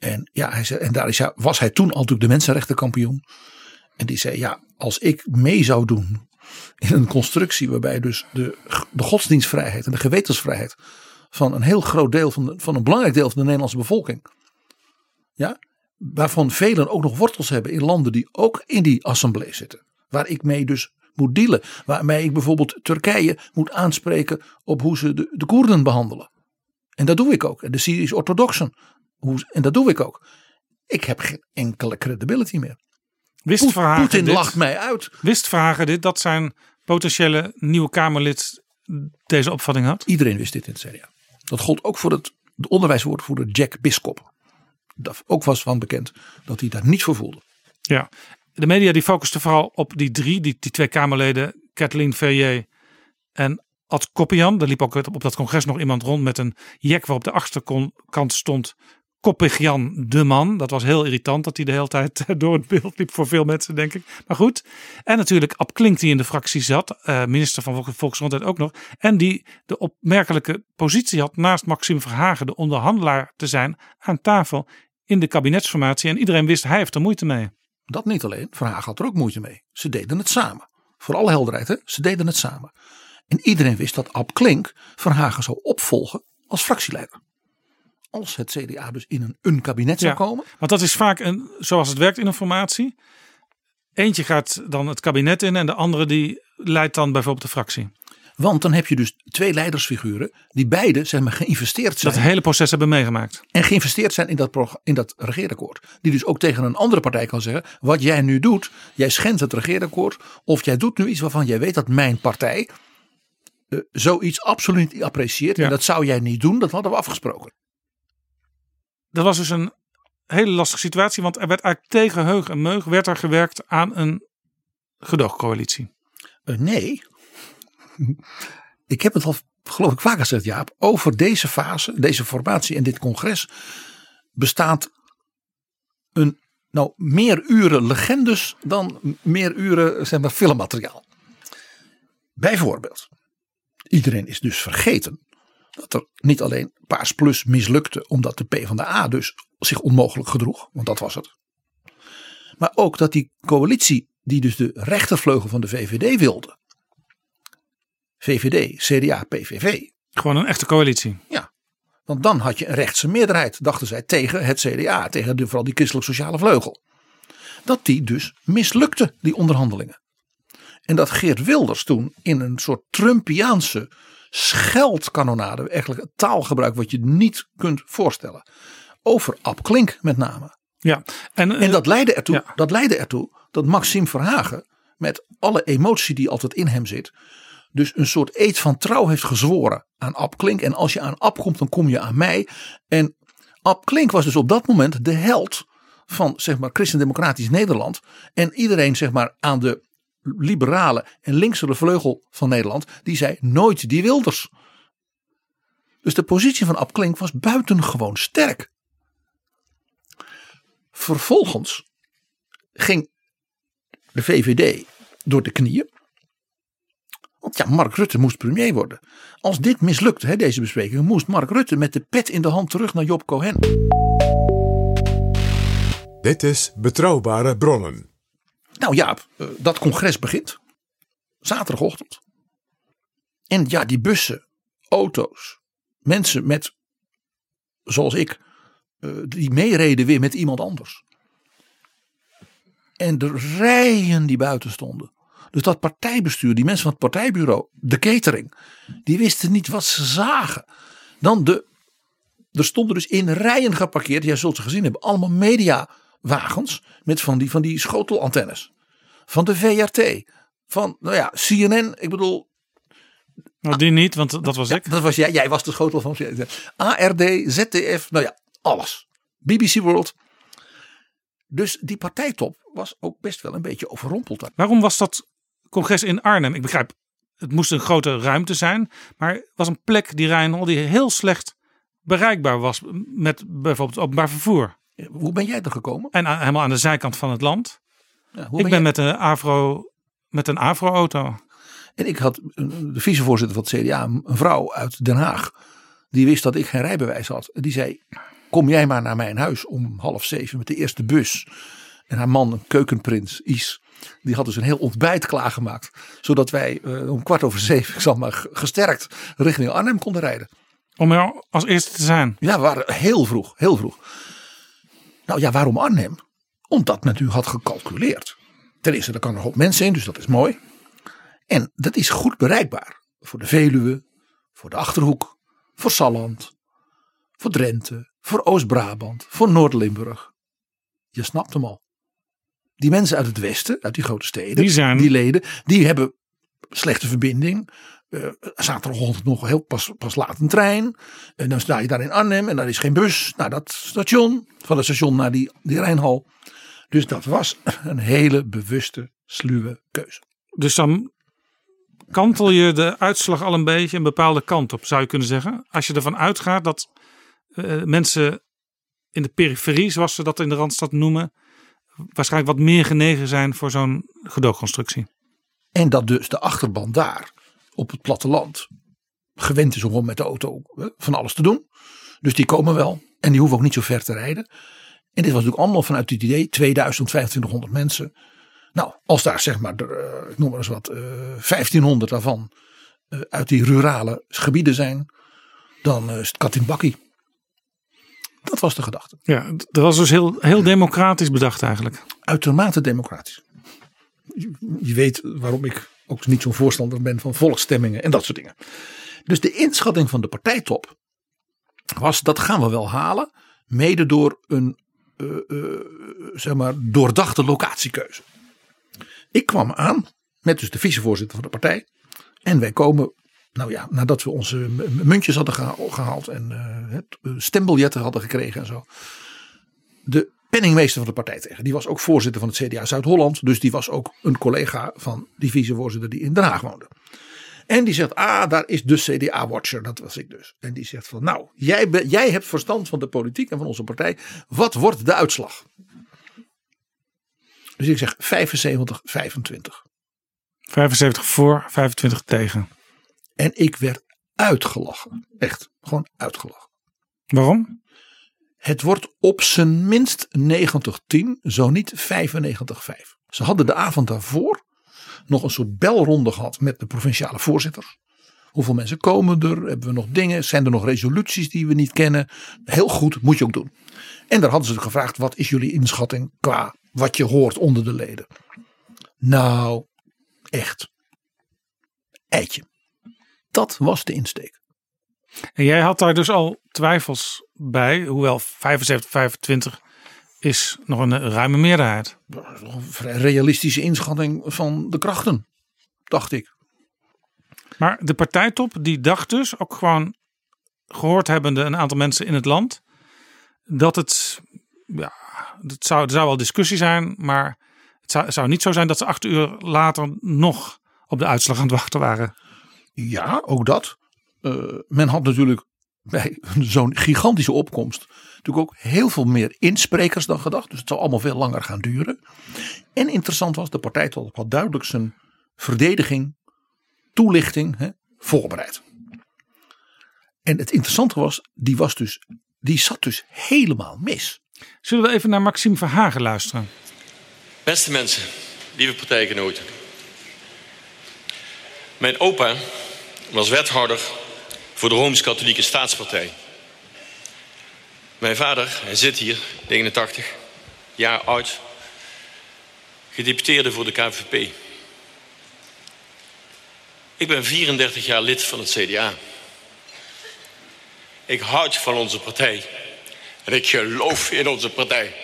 En, ja, hij zei, en daar is, ja, was hij toen al natuurlijk de mensenrechtenkampioen. En die zei, ja, als ik mee zou doen in een constructie waarbij dus de, de godsdienstvrijheid en de gewetensvrijheid van een heel groot deel van, de, van een belangrijk deel van de Nederlandse bevolking, ja, waarvan velen ook nog wortels hebben in landen die ook in die assemblee zitten, waar ik mee dus moet dealen, waarmee ik bijvoorbeeld Turkije moet aanspreken op hoe ze de, de Koerden behandelen. En dat doe ik ook. En de Syrisch-orthodoxen. En dat doe ik ook. Ik heb geen enkele credibility meer. Wist Verhagen Poetin dit? lacht mij uit. Wist Verhagen dit, dat zijn potentiële nieuwe Kamerlid deze opvatting had? Iedereen wist dit in het C D A. Dat gold ook voor het de onderwijswoordvoerder Jack Bisschop. Dat ook was van bekend dat hij daar niets voor voelde. Ja, de media die focusten vooral op die drie, die, die twee Kamerleden, Kathleen Verrier en Ad Koppian. Er liep ook op dat congres nog iemand rond met een jek waarop de achterkant stond Koppig-Jan de man. Dat was heel irritant dat hij de hele tijd door het beeld liep voor veel mensen, denk ik. Maar goed. En natuurlijk Ab Klink die in de fractie zat. Uh, minister van Volksgezondheid ook nog. En die de opmerkelijke positie had naast Maxime Verhagen de onderhandelaar te zijn aan tafel in de kabinetsformatie. En iedereen wist hij heeft er moeite mee. Dat niet alleen. Verhagen had er ook moeite mee. Ze deden het samen. Voor alle helderheid, hè? Ze deden het samen. En iedereen wist dat Ab Klink Verhagen zou opvolgen als fractieleider. Als het C D A dus in een, een kabinet zou ja, komen. Want dat is vaak een, zoals het werkt in een formatie. Eentje gaat dan het kabinet in en de andere die leidt dan bijvoorbeeld de fractie. Want dan heb je dus twee leidersfiguren die beide zeg maar geïnvesteerd zijn. Dat hele proces hebben meegemaakt. En geïnvesteerd zijn in dat, in dat regeerakkoord. Die dus ook tegen een andere partij kan zeggen. Wat jij nu doet, jij schendt het regeerakkoord. Of jij doet nu iets waarvan jij weet dat mijn partij uh, zoiets absoluut niet apprecieert. Ja. En dat zou jij niet doen, dat hadden we afgesproken. Dat was dus een hele lastige situatie. Want er werd eigenlijk tegen heug en meug werd er gewerkt aan een gedoogcoalitie. Uh, nee. Ik heb het al geloof ik vaker gezegd, Jaap. Over deze fase, deze formatie en dit congres bestaat een nou meer uren legendes dan meer uren zeg maar, filmmateriaal. Bijvoorbeeld, iedereen is dus vergeten dat er niet alleen Paars Plus mislukte omdat de PvdA dus zich onmogelijk gedroeg, want dat was het. Maar ook dat die coalitie die dus de rechtervleugel van de V V D wilde, V V D, C D A, P V V. Gewoon een echte coalitie. Ja, want dan had je een rechtse meerderheid, dachten zij, tegen het C D A, tegen de, vooral die christelijk sociale vleugel. Dat die dus mislukte, die onderhandelingen. En dat Geert Wilders toen in een soort Trumpiaanse scheldkanonade, eigenlijk taalgebruik wat je niet kunt voorstellen, over Ab Klink met name. Ja, en, en dat leidde ertoe, ja. dat leidde ertoe dat Maxime Verhagen met alle emotie die altijd in hem zit, dus een soort eed van trouw heeft gezworen aan Ab Klink. En als je aan Ab komt, dan kom je aan mij. En Ab Klink was dus op dat moment de held van zeg maar Christendemocratisch Nederland. En iedereen zeg maar aan de liberale en linkse vleugel van Nederland, die zei nooit die Wilders. Dus de positie van Ab Klink was buitengewoon sterk. Vervolgens ging de V V D door de knieën. Want ja, Mark Rutte moest premier worden. Als dit mislukte, hè, deze bespreking, moest Mark Rutte met de pet in de hand terug naar Job Cohen. Dit is Betrouwbare Bronnen. Nou Jaap, dat congres begint. Zaterdagochtend. En ja, die bussen, auto's, mensen met, zoals ik, die meereden weer met iemand anders. En de rijen die buiten stonden. Dus dat partijbestuur, die mensen van het partijbureau, de catering, die wisten niet wat ze zagen. Dan de, er stonden dus in rijen geparkeerd, jij zult ze gezien hebben, allemaal mediawagens met van die, van die schotelantennes. Van de V R T, van nou ja, C N N, ik bedoel. Nou, die niet, want dat was ja, ik. Dat was jij, jij was de schotel van A R D, Z D F, nou ja, alles. B B C World. Dus die partijtop was ook best wel een beetje overrompeld. Waarom was dat congres in Arnhem? Ik begrijp, het moest een grote ruimte zijn. Maar het was een plek, die Rijnhol, die heel slecht bereikbaar was. Met bijvoorbeeld openbaar vervoer. Ja, hoe ben jij er gekomen? En aan, helemaal aan de zijkant van het land. Ja, ik ben, ben jij... met een Avro, met een Avro-auto. En ik had de vicevoorzitter van het C D A, een vrouw uit Den Haag. Die wist dat ik geen rijbewijs had. Die zei, kom jij maar naar mijn huis om half zeven met de eerste bus. En haar man, een keukenprins, Is, die had dus een heel ontbijt klaargemaakt. Zodat wij uh, om kwart over zeven, ik zal maar, gesterkt richting Arnhem konden rijden. Om er als eerste te zijn? Ja, we waren heel vroeg, heel vroeg. Nou ja, waarom Arnhem? Omdat men natuurlijk had gecalculeerd. Ten eerste, er kan een hoop mensen in, dus dat is mooi. En dat is goed bereikbaar. Voor de Veluwe, voor de Achterhoek, voor Salland, voor Drenthe, voor Oost-Brabant, voor Noord-Limburg. Je snapt hem al. Die mensen uit het westen, uit die grote steden, die, zijn... die leden, die hebben slechte verbinding. Uh, zaterdagochtend nog heel pas, pas laat een trein. En dan sta je daar in Arnhem en daar is geen bus naar dat station. Van het station naar die, die Rijnhal. Dus dat was een hele bewuste, sluwe keuze. Dus dan kantel je de uitslag al een beetje een bepaalde kant op, zou je kunnen zeggen. Als je ervan uitgaat dat uh, mensen in de periferie, zoals ze dat in de Randstad noemen, waarschijnlijk wat meer genegen zijn voor zo'n gedoogconstructie. En dat dus de achterban daar op het platteland gewend is om met de auto van alles te doen. Dus die komen wel en die hoeven ook niet zo ver te rijden. En dit was natuurlijk allemaal vanuit het idee tweeduizend, vijfentwintighonderd mensen. Nou, als daar zeg maar, de, ik noem maar eens wat, uh, vijftienhonderd daarvan uh, uit die rurale gebieden zijn, dan uh, is het kat in bakkie. Dat was de gedachte. Ja, dat was dus heel, heel democratisch bedacht eigenlijk. Uitermate democratisch. Je, je weet waarom ik ook niet zo'n voorstander ben van volksstemmingen en dat soort dingen. Dus de inschatting van de partijtop was, dat gaan we wel halen. Mede door een uh, uh, zeg maar doordachte locatiekeuze. Ik kwam aan met dus de vicevoorzitter van de partij. En wij komen, nou ja, nadat we onze muntjes hadden gehaald en uh, stembiljetten hadden gekregen en zo. De penningmeester van de partij tegen. Die was ook voorzitter van het C D A Zuid-Holland. Dus die was ook een collega van die vicevoorzitter die in Den Haag woonde. En die zegt, ah, daar is de C D A-watcher. Dat was ik dus. En die zegt van, nou, jij, be, jij hebt verstand van de politiek en van onze partij. Wat wordt de uitslag? Dus ik zeg vijfenzeventig vijfentwintig. vijfenzeventig voor, vijfentwintig tegen. En ik werd uitgelachen. Echt, gewoon uitgelachen. Waarom? Het wordt op zijn minst negentig tien, zo niet vijfennegentig vijf. Ze hadden de avond daarvoor nog een soort belronde gehad met de provinciale voorzitters. Hoeveel mensen komen er? Hebben we nog dingen? Zijn er nog resoluties die we niet kennen? Heel goed, moet je ook doen. En daar hadden ze gevraagd, wat is jullie inschatting qua wat je hoort onder de leden? Nou, echt. Eitje. Dat was de insteek. En jij had daar dus al twijfels bij, hoewel vijfenzeventig vijfentwintig is nog een ruime meerderheid. Een vrij realistische inschatting van de krachten, dacht ik. Maar de partijtop die dacht dus, ook gewoon gehoord hebbende een aantal mensen in het land, dat het, ja, het zou, er zou wel discussie zijn, maar het zou, het zou niet zo zijn dat ze acht uur later nog op de uitslag aan het wachten waren. Ja, ook dat. Uh, men had natuurlijk bij zo'n gigantische opkomst natuurlijk ook heel veel meer insprekers dan gedacht. Dus het zou allemaal veel langer gaan duren. En interessant was, de partijtop had duidelijk zijn verdediging, toelichting hè, voorbereid. En het interessante was, die, was dus, die zat dus helemaal mis. Zullen we even naar Maxime Verhagen luisteren? Beste mensen, lieve partijgenoten. Mijn opa was wethouder voor de Rooms-Katholieke Staatspartij. Mijn vader, hij zit hier, negenentachtig jaar oud, gedeputeerde voor de K V P. Ik ben vierendertig jaar lid van het C D A. Ik houd van onze partij en ik geloof in onze partij.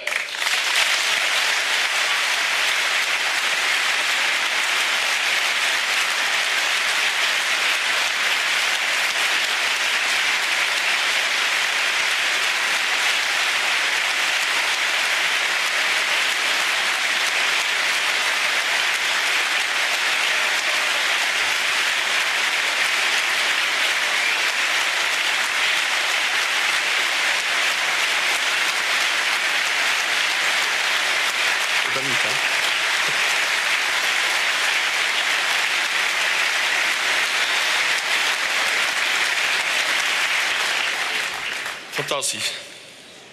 Fantastisch.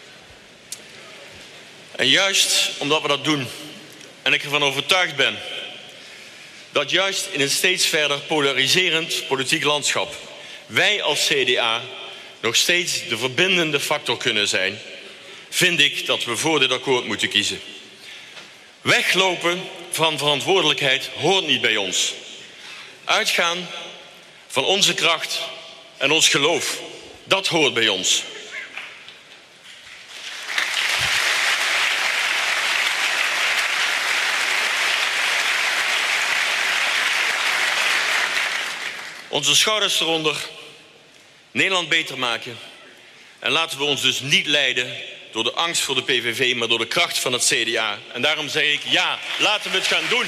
En juist omdat we dat doen, en ik ervan overtuigd ben dat juist in een steeds verder polariserend politiek landschap wij als C D A nog steeds de verbindende factor kunnen zijn, vind ik dat we voor dit akkoord moeten kiezen. Weglopen van verantwoordelijkheid hoort niet bij ons. Uitgaan van onze kracht en ons geloof, dat hoort bij ons. Onze schouders eronder, Nederland beter maken. En laten we ons dus niet leiden door de angst voor de P V V, maar door de kracht van het C D A. En daarom zeg ik ja, laten we het gaan doen.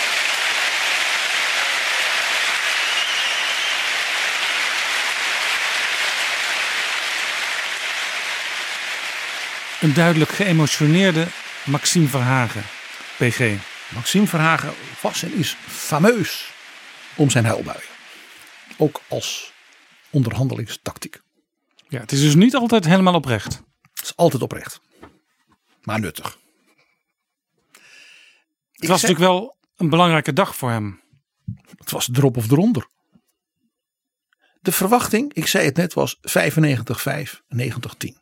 Een duidelijk geëmotioneerde Maxime Verhagen, P G. Maxime Verhagen was en is fameus om zijn huilbuien. Ook als onderhandelingstactiek. Ja, het is dus niet altijd helemaal oprecht. Het is altijd oprecht. Maar nuttig. Het was zei, natuurlijk wel een belangrijke dag voor hem. Het was erop of eronder. De verwachting, ik zei het net, was vijfennegentig vijf, negentig tien.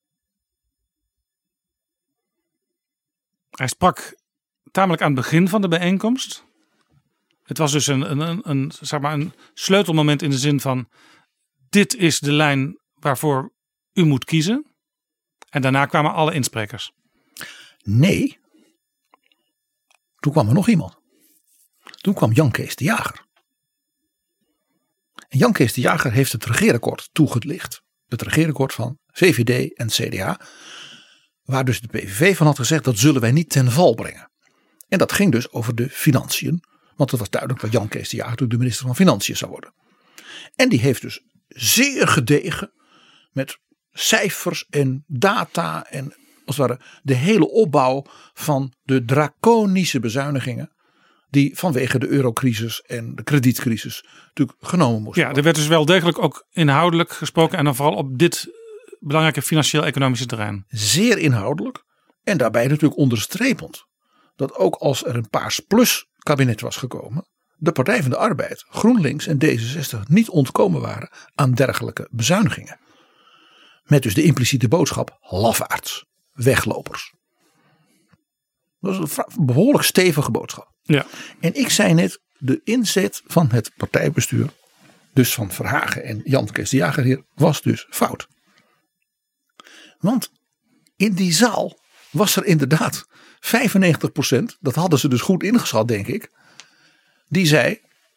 Hij sprak tamelijk aan het begin van de bijeenkomst. Het was dus een, een, een, een, zeg maar een sleutelmoment in de zin van: dit is de lijn waarvoor u moet kiezen. En daarna kwamen alle insprekers. Nee. Toen kwam er nog iemand. Toen kwam Jan Kees de Jager. En Jan Kees de Jager heeft het regeerakkoord toegelicht. Het regeerakkoord van V V D en C D A. Waar dus de P V V van had gezegd, dat zullen wij niet ten val brengen. En dat ging dus over de financiën. Want het was duidelijk dat Jan Kees de Jager natuurlijk de minister van Financiën zou worden. En die heeft dus zeer gedegen met cijfers en data en als het ware de hele opbouw van de draconische bezuinigingen die vanwege de eurocrisis en de kredietcrisis natuurlijk genomen moesten worden. Ja, er werd dus wel degelijk ook inhoudelijk gesproken en dan vooral op dit belangrijke financieel-economische terrein. Zeer inhoudelijk en daarbij natuurlijk onderstrepend dat ook als er een Paars Plus kabinet was gekomen, de Partij van de Arbeid, GroenLinks en D zesenzestig niet ontkomen waren aan dergelijke bezuinigingen. Met dus de impliciete boodschap: lafaards, weglopers. Dat is een behoorlijk stevige boodschap. Ja. En ik zei net, de inzet van het partijbestuur, dus van Verhagen en Jan Kees de Jager hier, was dus fout. Want in die zaal was er inderdaad vijfennegentig procent, dat hadden ze dus goed ingeschat denk ik, die zei,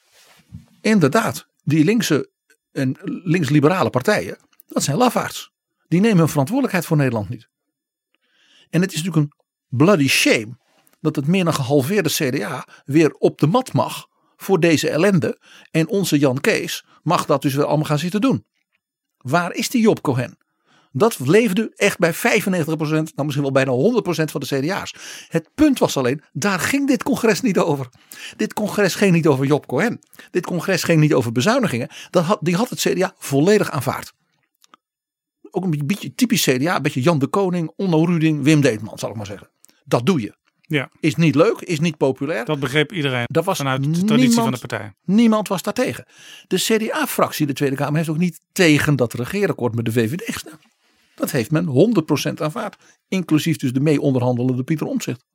inderdaad, die linkse en links-liberale partijen, dat zijn lafaards. Die nemen hun verantwoordelijkheid voor Nederland niet. En het is natuurlijk een bloody shame dat het meer dan gehalveerde C D A weer op de mat mag voor deze ellende. En onze Jan Kees mag dat dus weer allemaal gaan zitten doen. Waar is die Job Cohen? Dat leefde echt bij vijfennegentig procent, nou misschien wel bijna honderd procent van de C D A's. Het punt was alleen, daar ging dit congres niet over. Dit congres ging niet over Job Cohen. Dit congres ging niet over bezuinigingen. Dat had, die had het C D A volledig aanvaard. Ook een beetje typisch C D A, een beetje Jan de Koning, Onno Ruding, Wim Deetman zal ik maar zeggen. Dat doe je. Ja. Is niet leuk, is niet populair. Dat begreep iedereen dat was vanuit de traditie niemand, van de partij. Niemand was daar tegen. De C D A-fractie, de Tweede Kamer, heeft ook niet tegen dat regeerakkoord met de V V D gestemd. Dat heeft men honderd procent aanvaard. Inclusief dus de mee onderhandelende Pieter Omtzigt.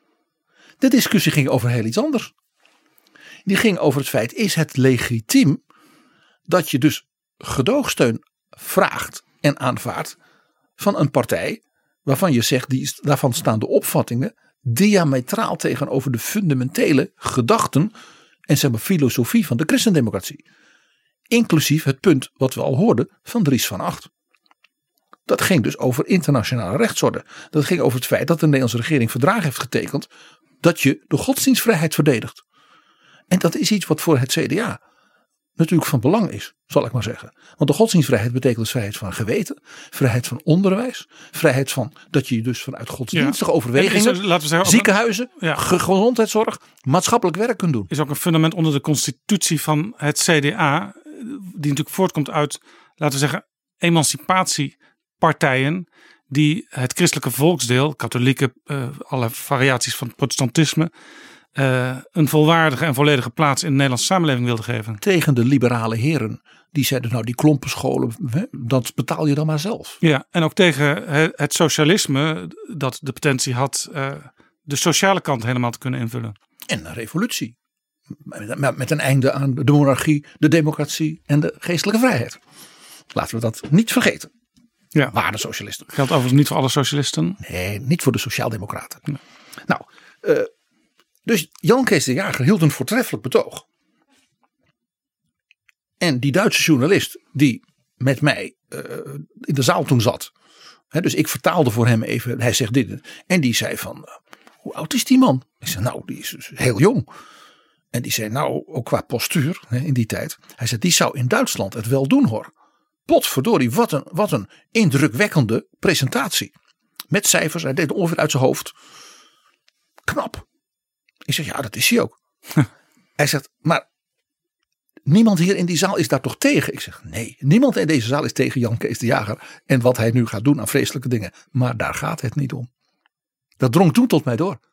De discussie ging over heel iets anders. Die ging over het feit, is het legitiem dat je dus gedoogsteun vraagt en aanvaardt van een partij waarvan je zegt, die, daarvan staan de opvattingen diametraal tegenover de fundamentele gedachten en zeg maar filosofie van de christendemocratie. Inclusief het punt wat we al hoorden van Dries van Acht. Dat ging dus over internationale rechtsorde. Dat ging over het feit dat de Nederlandse regering verdragen heeft getekend dat je de godsdienstvrijheid verdedigt. En dat is iets wat voor het C D A natuurlijk van belang is, zal ik maar zeggen. Want de godsdienstvrijheid betekent dus vrijheid van geweten, vrijheid van onderwijs, vrijheid van dat je dus vanuit godsdienstige ja. overwegingen, is, laten we zeggen, ziekenhuizen, ja. gezondheidszorg, maatschappelijk werk kunt doen. Is ook een fundament onder de constitutie van het C D A, die natuurlijk voortkomt uit, laten we zeggen, emancipatiepartijen die het christelijke volksdeel, katholieke, uh, alle variaties van het protestantisme, uh, een volwaardige en volledige plaats in de Nederlandse samenleving wilde geven. Tegen de liberale heren. Die zeiden nou die klompenscholen, dat betaal je dan maar zelf. Ja, en ook tegen het socialisme dat de potentie had uh, de sociale kant helemaal te kunnen invullen. En een revolutie. Met een einde aan de monarchie, de democratie en de geestelijke vrijheid. Laten we dat niet vergeten. Ja. Waar de socialisten. Geldt overigens niet voor alle socialisten. Nee, niet voor de sociaaldemocraten. Nee. Nou, uh, dus Jan Kees de Jager hield een voortreffelijk betoog. En die Duitse journalist die met mij uh, in de zaal toen zat. Hè, dus ik vertaalde voor hem even. Hij zegt dit. En die zei van, uh, hoe oud is die man? Ik zei nou, die is dus heel jong. En die zei nou, ook qua postuur hè, in die tijd. Hij zei, die zou in Duitsland het wel doen hoor. Potverdorie, wat een, wat een indrukwekkende presentatie. Met cijfers, hij deed het ongeveer uit zijn hoofd. Knap. Ik zeg, ja, dat is hij ook. Hij zegt, maar niemand hier in die zaal is daar toch tegen? Ik zeg, nee, niemand in deze zaal is tegen Jan Kees de Jager. En wat hij nu gaat doen aan vreselijke dingen. Maar daar gaat het niet om. Dat drong toen tot mij door.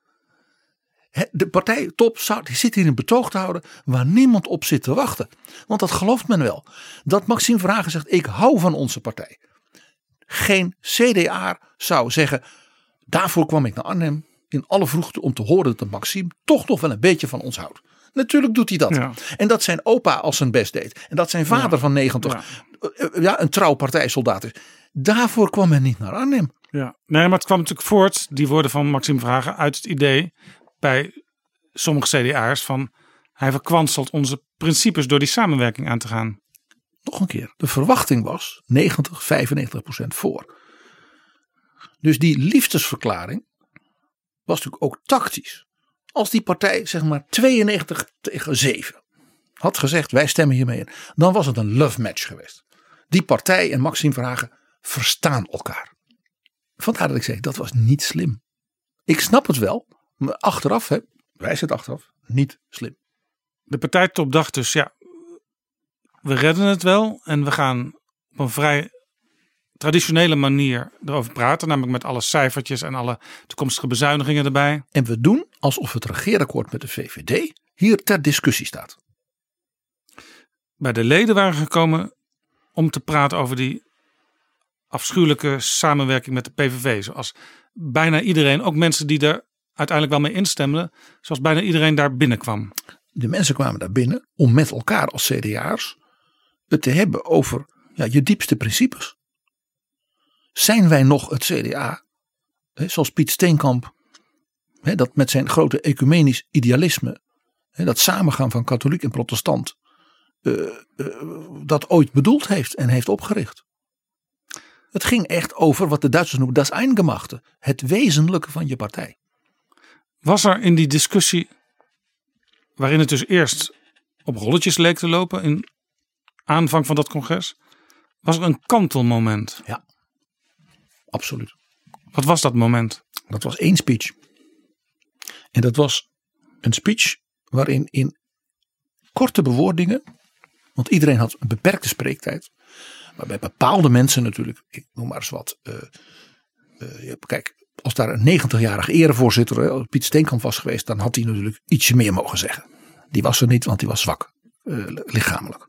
De partijtop zit hier een betoog te houden waar niemand op zit te wachten. Want dat gelooft men wel. Dat Maxime Verhagen zegt, ik hou van onze partij. Geen C D A zou zeggen, daarvoor kwam ik naar Arnhem in alle vroegte om te horen dat Maxime toch nog wel een beetje van ons houdt. Natuurlijk doet hij dat. Ja. En dat zijn opa als zijn best deed. En dat zijn vader ja. van negentig ja. Ja, een trouw partijsoldaat is. Daarvoor kwam men niet naar Arnhem. Ja. Nee, maar het kwam natuurlijk voort, die woorden van Maxime Verhagen, uit het idee bij sommige C D A'ers van hij verkwanselt onze principes door die samenwerking aan te gaan. Nog een keer, de verwachting was negentig, vijfennegentig procent voor. Dus die liefdesverklaring was natuurlijk ook tactisch. Als die partij zeg maar tweeënnegentig tegen zeven had gezegd wij stemmen hiermee in, dan was het een love match geweest. Die partij en Maxime Verhagen verstaan elkaar. Vandaar dat ik zeg, dat was niet slim. Ik snap het wel, maar achteraf, hè, wij zitten achteraf, niet slim. De partijtop dacht dus, ja, we redden het wel en we gaan op een vrij traditionele manier erover praten. Namelijk met alle cijfertjes en alle toekomstige bezuinigingen erbij. En we doen alsof het regeerakkoord met de V V D hier ter discussie staat. Bij de leden waren gekomen om te praten over die afschuwelijke samenwerking met de P V V. Zoals bijna iedereen, ook mensen die er uiteindelijk wel mee instemden, zoals bijna iedereen daar binnenkwam. De mensen kwamen daar binnen om met elkaar als C D A'ers het te hebben over ja, je diepste principes. Zijn wij nog het C D A, hè, zoals Piet Steenkamp, hè, dat met zijn grote ecumenisch idealisme, hè, dat samengaan van katholiek en protestant, uh, uh, dat ooit bedoeld heeft en heeft opgericht. Het ging echt over wat de Duitsers noemen das Eingemachte, het wezenlijke van je partij. Was er in die discussie, waarin het dus eerst op rolletjes leek te lopen in aanvang van dat congres, was er een kantelmoment? Ja, absoluut. Wat was dat moment? Dat was één speech. En dat was een speech waarin in korte bewoordingen, want iedereen had een beperkte spreektijd, maar bij bepaalde mensen natuurlijk, ik noem maar eens wat, uh, uh, kijk, als daar een negentigjarige erevoorzitter, Piet Steenkamp was geweest, dan had hij natuurlijk ietsje meer mogen zeggen. Die was er niet, want die was zwak, uh, lichamelijk.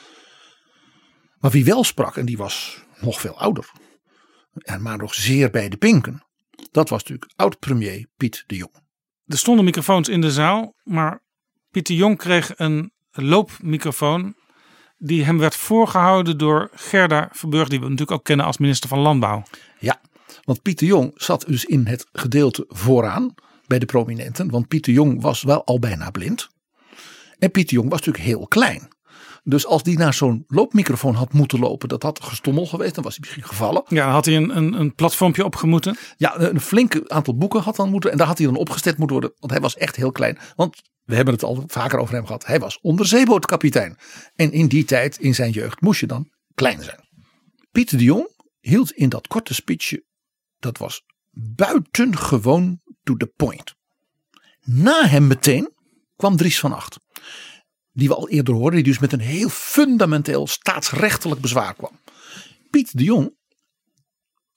Maar wie wel sprak, en die was nog veel ouder, maar nog zeer bij de pinken, dat was natuurlijk oud-premier Piet de Jong. Er stonden microfoons in de zaal, maar Piet de Jong kreeg een loopmicrofoon die hem werd voorgehouden door Gerda Verburg, die we natuurlijk ook kennen als minister van Landbouw. Ja, want Piet de Jong zat dus in het gedeelte vooraan bij de prominenten, want Piet de Jong was wel al bijna blind. En Piet de Jong was natuurlijk heel klein. Dus als die naar zo'n loopmicrofoon had moeten lopen, dat had gestommel geweest, dan was hij misschien gevallen. Ja, dan had hij een, een, een platformpje opgemoeten. Ja, een flink aantal boeken had dan moeten. En daar had hij dan opgesteld moeten worden, want hij was echt heel klein. Want we hebben het al vaker over hem gehad. Hij was onderzeebootkapitein. En in die tijd, in zijn jeugd, moest je dan klein zijn. Piet de Jong hield in dat korte speechje, dat was buitengewoon to the point. Na hem meteen kwam Dries van Acht. Die we al eerder hoorden, die dus met een heel fundamenteel staatsrechtelijk bezwaar kwam. Piet de Jong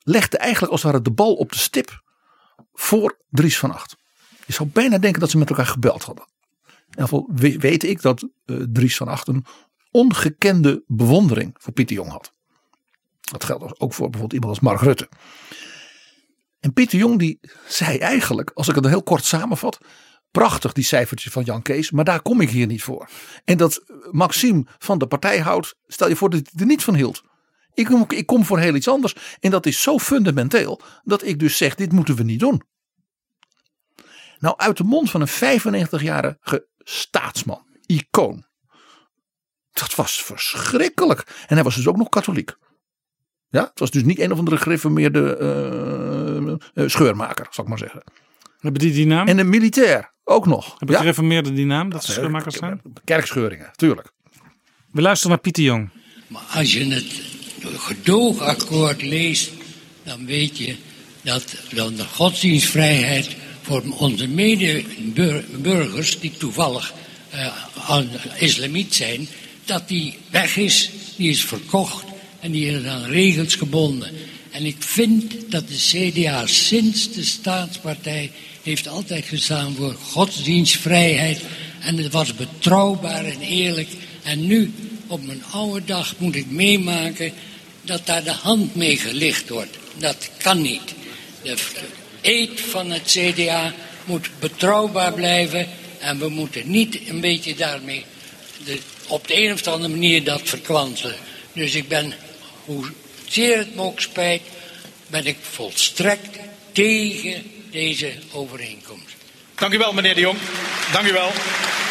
legde eigenlijk als het ware de bal op de stip voor Dries van Agt. Je zou bijna denken dat ze met elkaar gebeld hadden. In ieder geval weet ik dat uh, Dries van Agt een ongekende bewondering voor Pieter Jong had. Dat geldt ook voor bijvoorbeeld iemand als Mark Rutte. En Pieter Jong die zei eigenlijk, als ik het heel kort samenvat, prachtig die cijfertjes van Jan Kees, maar daar kom ik hier niet voor. En dat Maxime van de partij houdt, stel je voor dat hij er niet van hield. Ik kom, ik kom voor heel iets anders. En dat is zo fundamenteel dat ik dus zeg, dit moeten we niet doen. Nou, uit de mond van een vijfennegentigjarige staatsman, icoon. Dat was verschrikkelijk. En hij was dus ook nog katholiek. Ja, het was dus niet een of andere gereformeerde uh, uh, scheurmaker, zal ik maar zeggen. Hebben die die naam? En een militair, ook nog. Hebben ja? gereformeerden die naam, dat ze scheurmakers zijn? Kerkscheuringen, tuurlijk. We luisteren naar Pieter Jong. Maar als je het gedoogakkoord leest, dan weet je dat dan de godsdienstvrijheid voor onze medeburgers, die toevallig uh, islamiet zijn, dat die weg is, die is verkocht en die is aan regels gebonden. En ik vind dat de C D A sinds de staatspartij heeft altijd gestaan voor godsdienstvrijheid. En het was betrouwbaar en eerlijk. En nu, op mijn oude dag, moet ik meemaken dat daar de hand mee gelicht wordt. Dat kan niet. De eed van het C D A moet betrouwbaar blijven. En we moeten niet een beetje daarmee de, op de een of andere manier dat verkwanselen. Dus ik ben, hoe zeer het me ook spijt, ben ik volstrekt tegen deze overeenkomst. Dank u wel, meneer de Jong. Dank u wel.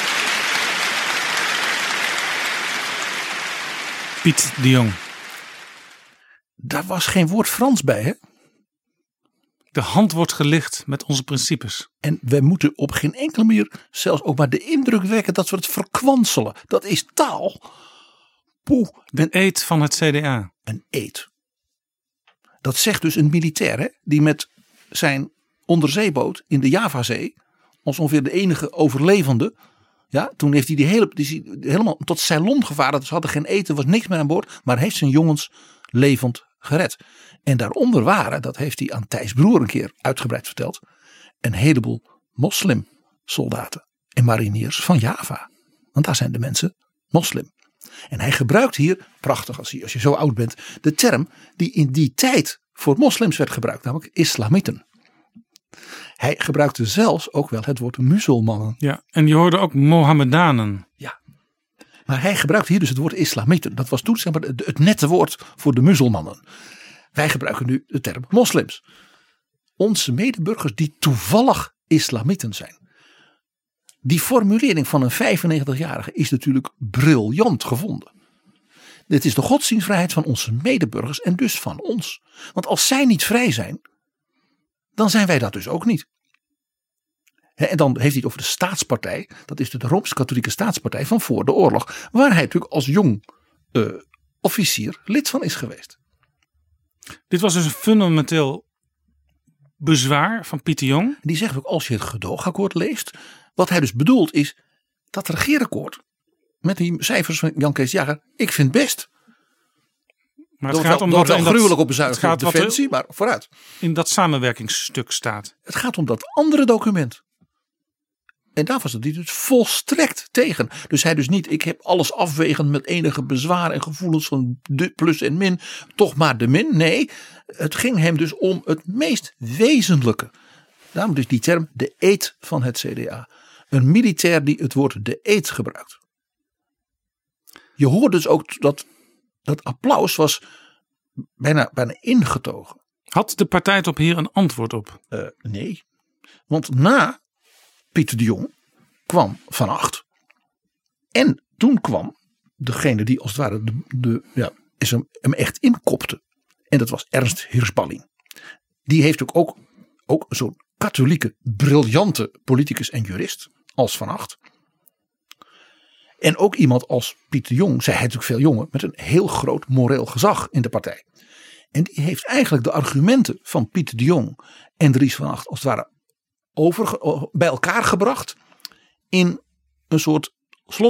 Piet de Jong. Daar was geen woord Frans bij, hè? De hand wordt gelicht met onze principes. En we moeten op geen enkele manier zelfs ook maar de indruk wekken dat we het verkwanselen. Dat is taal. Poeh. De eed van het C D A. Een eed. Dat zegt dus een militair, hè, die met zijn onderzeeboot in de Javazee, als ongeveer de enige overlevende. Ja, toen heeft hij die hele, die, helemaal tot Ceylon gevaren. Ze hadden geen eten, was niks meer aan boord. Maar heeft zijn jongens levend gered. En daaronder waren, dat heeft hij aan Thijs Broer een keer uitgebreid verteld, een heleboel moslimsoldaten en mariniers van Java. Want daar zijn de mensen moslim. En hij gebruikt hier, prachtig als je, als je zo oud bent, de term die in die tijd voor moslims werd gebruikt, namelijk islamieten. Hij gebruikte zelfs ook wel het woord muzelmannen. Ja, en je hoorde ook Mohammedanen. Ja, maar hij gebruikt hier dus het woord islamieten. Dat was toen zeg maar, het, het nette woord voor de muzelmannen. Wij gebruiken nu de term moslims. Onze medeburgers die toevallig islamieten zijn. Die formulering van een vijfennegentigjarige is natuurlijk briljant gevonden. Dit is de godsdienstvrijheid van onze medeburgers en dus van ons. Want als zij niet vrij zijn, dan zijn wij dat dus ook niet. En dan heeft hij het over de staatspartij. Dat is de Rooms-Katholieke staatspartij van voor de oorlog. Waar hij natuurlijk als jong uh, officier lid van is geweest. Dit was dus een fundamenteel bezwaar van Pieter Jong. Die zegt ook, als je het gedoogakkoord leest, wat hij dus bedoelt is dat regeerakkoord met die cijfers van Jan Kees Jager, ik vind best. Maar het gaat om wat wel gruwelijk op bezuiniging op defensie, er, maar vooruit. In dat samenwerkingsstuk staat. Het gaat om dat andere document. En daar was het die dus volstrekt tegen. Dus hij dus niet, ik heb alles afwegend met enige bezwaar en gevoelens van de plus en min, toch maar de min. Nee, het ging hem dus om het meest wezenlijke. Daarom dus die term de eed van het C D A. Een militair die het woord de eed gebruikt. Je hoort dus ook dat dat applaus was bijna, bijna ingetogen. Had de partijtop hier een antwoord op? Uh, nee, want na Pieter de Jong kwam Van Agt. En toen kwam degene die als het ware de, de, ja, is hem, hem echt inkopte. En dat was Ernst Hirschballing. Die heeft ook, ook, ook zo'n katholieke, briljante politicus en jurist als Van Agt. En ook iemand als Pieter de Jong, zij hij natuurlijk veel jonger, met een heel groot moreel gezag in de partij. En die heeft eigenlijk de argumenten van Pieter de Jong en Dries van Agt als het ware over, bij elkaar gebracht in een soort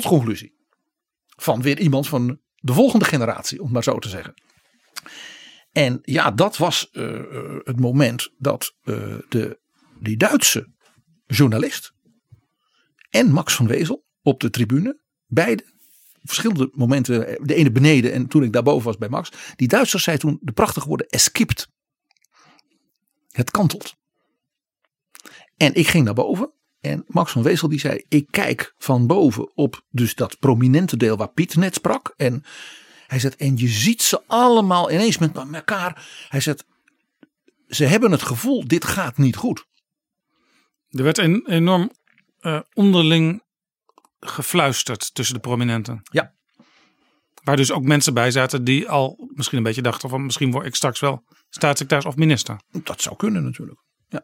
slotconclusie. Van weer iemand van de volgende generatie, om het maar zo te zeggen. En ja, dat was uh, uh, het moment dat uh, de, die Duitse journalist en Max van Wezel op de tribune, beide verschillende momenten, de ene beneden en toen ik daarboven was bij Max, die Duitsers zei toen de prachtige woorden es kippt. Het kantelt. En ik ging naar boven en Max van Wezel die zei, ik kijk van boven op dus dat prominente deel waar Piet net sprak. En hij zegt, en je ziet ze allemaal ineens met elkaar. Hij zegt, ze hebben het gevoel, dit gaat niet goed. Er werd een enorm uh, onderling gefluisterd tussen de prominenten. Ja. Waar dus ook mensen bij zaten die al misschien een beetje dachten van misschien word ik straks wel staatssecretaris of minister. Dat zou kunnen natuurlijk. Ja.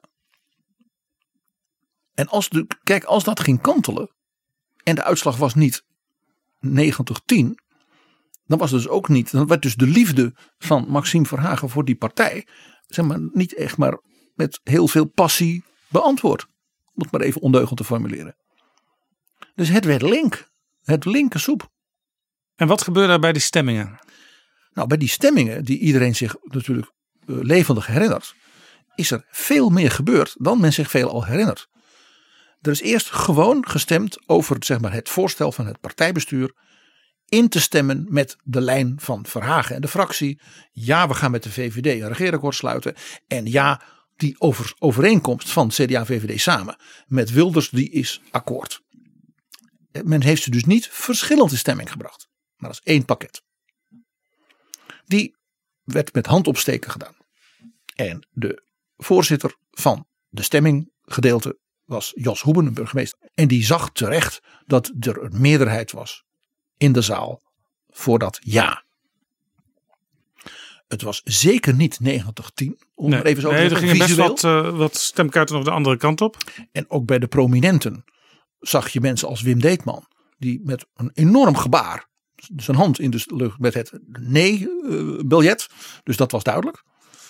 En als, de, kijk, als dat ging kantelen en de uitslag was niet negentig tien, dan was het dus ook niet, dan werd dus de liefde van Maxime Verhagen voor die partij, zeg maar, niet echt maar met heel veel passie beantwoord. Om het maar even ondeugend te formuleren. Dus het werd link. Het linker soep. En wat gebeurde er bij die stemmingen? Nou, bij die stemmingen, die iedereen zich natuurlijk uh, levendig herinnert, is er veel meer gebeurd dan men zich veel al herinnert. Er is eerst gewoon gestemd over zeg maar, het voorstel van het partijbestuur in te stemmen met de lijn van Verhagen en de fractie. Ja, we gaan met de V V D een regeerakkoord sluiten. En ja, die over, overeenkomst van C D A en V V D samen met Wilders, die is akkoord. Men heeft ze dus niet verschillend in stemming gebracht. Maar dat is één pakket. Die werd met handopsteken gedaan. En de voorzitter van de stemminggedeelte was Jos Hoeben, een burgemeester. En die zag terecht dat er een meerderheid was in de zaal voor dat ja. Het was zeker niet negentig tien. Om nee, er even zo nee, te er gingen best wat, uh, wat stemkaarten nog de andere kant op. En ook bij de prominenten zag je mensen als Wim Deetman, die met een enorm gebaar zijn hand in de lucht met het nee-biljet. Dus dat was duidelijk.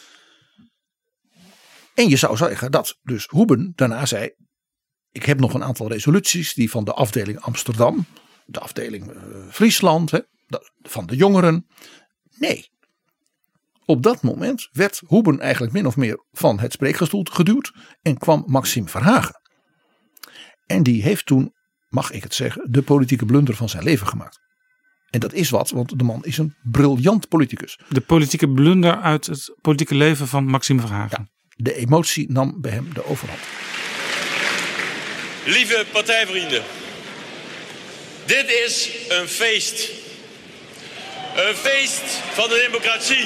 En je zou zeggen dat dus Hoeben daarna zei, ik heb nog een aantal resoluties die van de afdeling Amsterdam, de afdeling uh, Friesland, hè, de, van de jongeren. Nee. Op dat moment werd Hoeben eigenlijk min of meer van het spreekgestoel geduwd en kwam Maxime Verhagen. En die heeft toen, mag ik het zeggen, de politieke blunder van zijn leven gemaakt. En dat is wat, want de man is een briljant politicus. De politieke blunder uit het politieke leven van Maxime Verhagen. Ja, de emotie nam bij hem de overhand. Lieve partijvrienden, dit is een feest. Een feest van de democratie.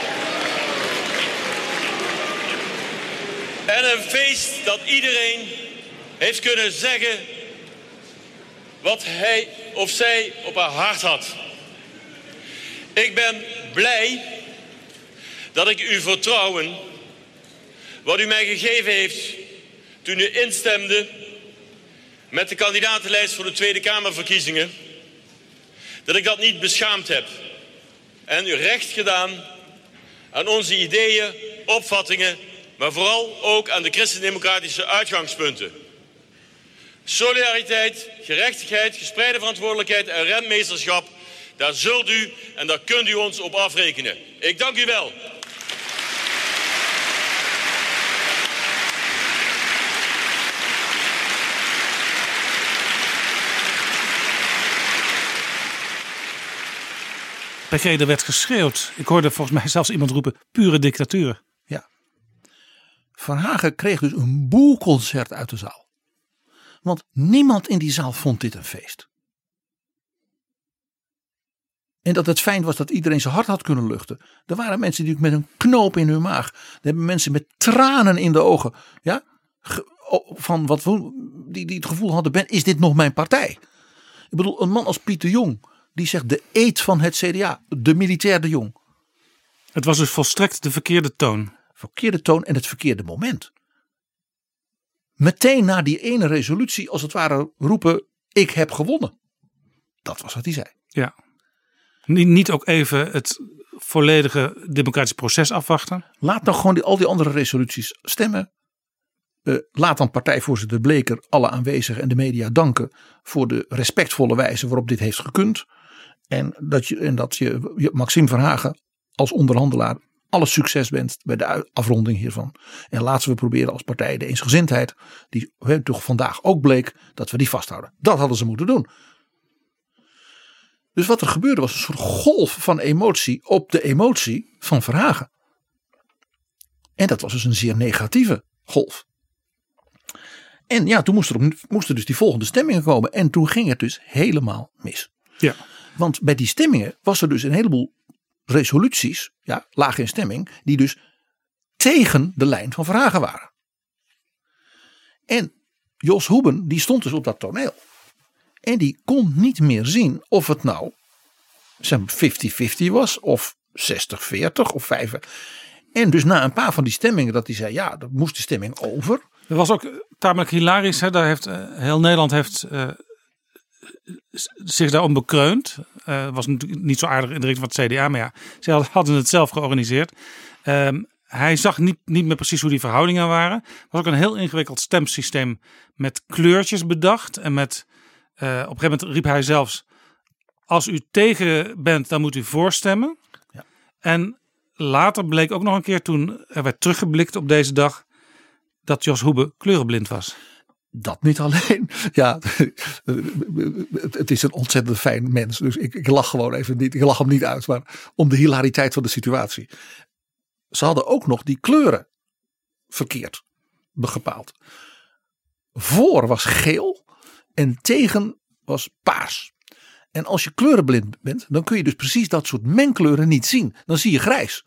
En een feest dat iedereen heeft kunnen zeggen wat hij of zij op haar hart had. Ik ben blij dat ik uw vertrouwen, wat u mij gegeven heeft toen u instemde met de kandidatenlijst voor de Tweede Kamerverkiezingen, dat ik dat niet beschaamd heb en u recht gedaan aan onze ideeën, opvattingen, maar vooral ook aan de christendemocratische uitgangspunten. Solidariteit, gerechtigheid, gespreide verantwoordelijkheid en rentmeesterschap, daar zult u en daar kunt u ons op afrekenen. Ik dank u wel. P G, er werd geschreeuwd. Ik hoorde volgens mij zelfs iemand roepen, pure dictatuur. Ja. Verhagen kreeg dus een boelconcert uit de zaal. Want niemand in die zaal vond dit een feest. En dat het fijn was dat iedereen zijn hart had kunnen luchten. Er waren mensen die met een knoop in hun maag. Er hebben mensen met tranen in de ogen. Ja, van wat die, die het gevoel hadden, ben, is dit nog mijn partij? Ik bedoel, een man als Pieter Jong, die zegt de eed van het C D A, de militair de Jong. Het was dus volstrekt de verkeerde toon. Verkeerde toon en het verkeerde moment. Meteen na die ene resolutie als het ware roepen, ik heb gewonnen. Dat was wat hij zei. Ja. Niet, niet ook even het volledige democratische proces afwachten. Laat dan gewoon die, al die andere resoluties stemmen. Uh, laat dan partijvoorzitter Bleker alle aanwezigen en de media danken voor de respectvolle wijze waarop dit heeft gekund. En dat je, en dat je Maxime Verhagen als onderhandelaar alle succes wenst bij de afronding hiervan. En laten we proberen als partij de eensgezindheid, die he, toch vandaag ook bleek, dat we die vasthouden. Dat hadden ze moeten doen. Dus wat er gebeurde was een soort golf van emotie op de emotie van Verhagen. En dat was dus een zeer negatieve golf. En ja, toen moesten er, moesten dus die volgende stemmingen komen. En toen ging het dus helemaal mis. Ja. Want bij die stemmingen was er dus een heleboel resoluties, ja, laag in stemming, die dus tegen de lijn van Verhagen waren. En Jos Hoeben, die stond dus op dat toneel. En die kon niet meer zien of het nou vijftig vijftig was of zestig veertig of vijf. En dus na een paar van die stemmingen dat hij zei, ja, dat moest de stemming over. Dat was ook tamelijk hilarisch. Hè? Daar heeft, uh, heel Nederland heeft uh, zich daarom bekreund. Uh, was natuurlijk niet zo aardig in de richting van het C D A. Maar ja, ze hadden het zelf georganiseerd. Um, hij zag niet, niet meer precies hoe die verhoudingen waren. Het was ook een heel ingewikkeld stemsysteem met kleurtjes bedacht. En met, uh, op een gegeven moment riep hij zelfs, als u tegen bent, dan moet u voorstemmen. Ja. En later bleek ook nog een keer, toen er werd teruggeblikt op deze dag, dat Jos Hoeben kleurenblind was. Dat niet alleen. Ja, het is een ontzettend fijn mens. Dus ik, ik lach gewoon even niet. Ik lach hem niet uit. Maar om de hilariteit van de situatie. Ze hadden ook nog die kleuren verkeerd bepaald. Voor was geel en tegen was paars. En als je kleurenblind bent, dan kun je dus precies dat soort mengkleuren niet zien. Dan zie je grijs.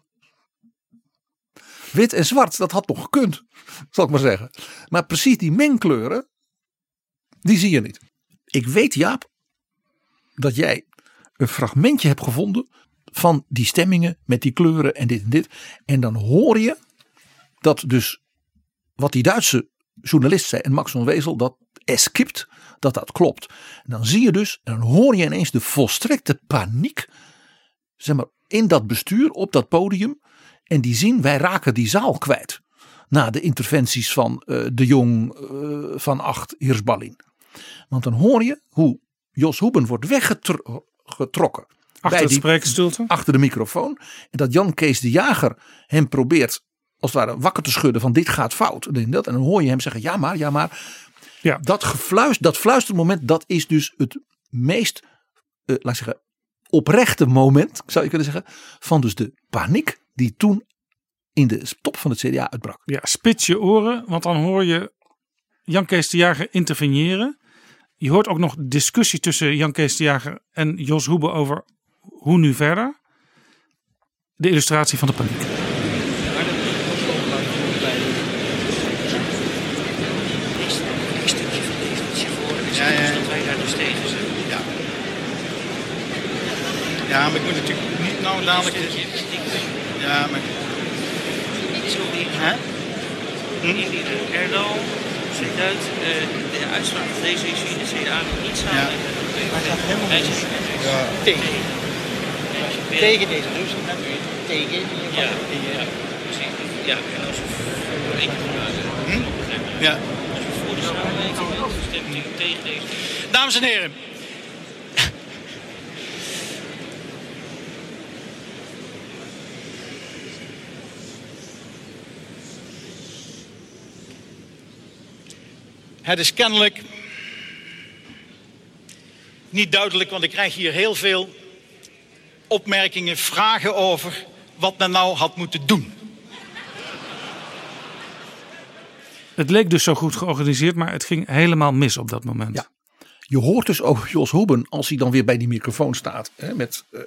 Wit en zwart, dat had nog gekund, zal ik maar zeggen. Maar precies die mengkleuren, die zie je niet. Ik weet, Jaap, dat jij een fragmentje hebt gevonden van die stemmingen met die kleuren en dit en dit. En dan hoor je dat dus wat die Duitse journalist zei en Max van Wezel, dat es kipt, dat dat klopt. En dan zie je dus, en dan hoor je ineens de volstrekte paniek, zeg maar, in dat bestuur, op dat podium. En die zien, wij raken die zaal kwijt. Na de interventies van uh, De Jong, uh, Van Acht, Hirschballin. Want dan hoor je hoe Jos Hoeben wordt weggetrokken. Achter het spreekstoelte. Achter de microfoon. En dat Jan Kees de Jager hem probeert als het ware wakker te schudden van dit gaat fout. En dan hoor je hem zeggen ja maar, ja maar. Ja. Dat, gefluister, dat fluistermoment, dat is dus het meest, uh, laat ik zeggen, oprechte moment, zou je kunnen zeggen, van dus de paniek die toen in de top van het C D A uitbrak. Ja, spits je oren, want dan hoor je Jan Kees de Jager interveneren. Je hoort ook nog discussie tussen Jan Kees de Jager en Jos Hoeben over hoe nu verder. De illustratie van de paniek. Ja, ja. Dat wij daar dus tegen zijn. Ja. Ja, maar ik moet natuurlijk niet nou dadelijk. Ja, maar. Zo die. Hè? Hm? Erdogan zegt uit uh, de uitslag van deze is in de C D A niet samen. Ja. Maar het gaat helemaal niet. Ja. Tegen. Tegen deze dus. Tegen. Ja, ja, precies. Ja, en als we voor één keer hm? Ja. Als we voor de samenwerking bent, stemt u tegen deze. Dames en heren. Het is kennelijk niet duidelijk, want ik krijg hier heel veel opmerkingen, vragen over wat men nou had moeten doen. Het leek dus zo goed georganiseerd, maar het ging helemaal mis op dat moment. Ja. Je hoort dus ook Jos Hoeben als hij dan weer bij die microfoon staat. Hè, met, uh,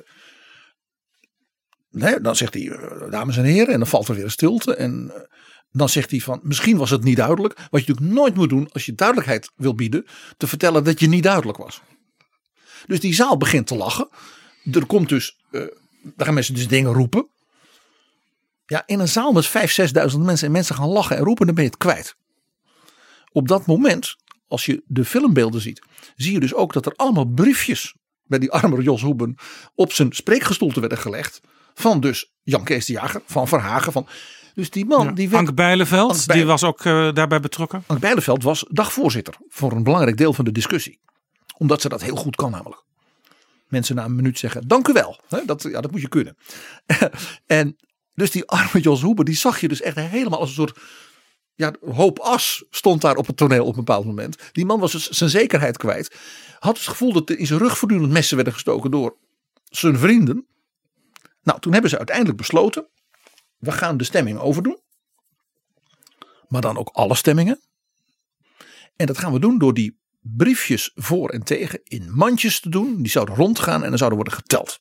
nee, dan zegt hij, uh, dames en heren, en dan valt er weer een stilte. En uh, dan zegt hij van, misschien was het niet duidelijk. Wat je natuurlijk nooit moet doen als je duidelijkheid wil bieden, te vertellen dat je niet duidelijk was. Dus die zaal begint te lachen. Er komt dus, uh, daar gaan mensen dus dingen roepen. Ja, in een zaal met vijfduizend, zesduizend mensen en mensen gaan lachen en roepen, dan ben je het kwijt. Op dat moment, als je de filmbeelden ziet, zie je dus ook dat er allemaal briefjes bij die arme Jos Hoeben op zijn spreekgestoelte werden gelegd. Van dus Jan Kees de Jager, van Verhagen. Van, dus die man, ja, die werd, Ank Bijleveld, Ank Bij, die was ook uh, daarbij betrokken. Ank Bijleveld was dagvoorzitter voor een belangrijk deel van de discussie. Omdat ze dat heel goed kan namelijk. Mensen na een minuut zeggen, dank u wel. Dat, ja, dat moet je kunnen. En Dus die arme Jos Hoeber, die zag je dus echt helemaal als een soort ja, hoop as stond daar op het toneel op een bepaald moment. Die man was dus zijn zekerheid kwijt. Had het gevoel dat er in zijn rug voortdurend messen werden gestoken door zijn vrienden. Nou, toen hebben ze uiteindelijk besloten, we gaan de stemming overdoen. Maar dan ook alle stemmingen. En dat gaan we doen door die briefjes voor en tegen in mandjes te doen. Die zouden rondgaan en dan zouden worden geteld.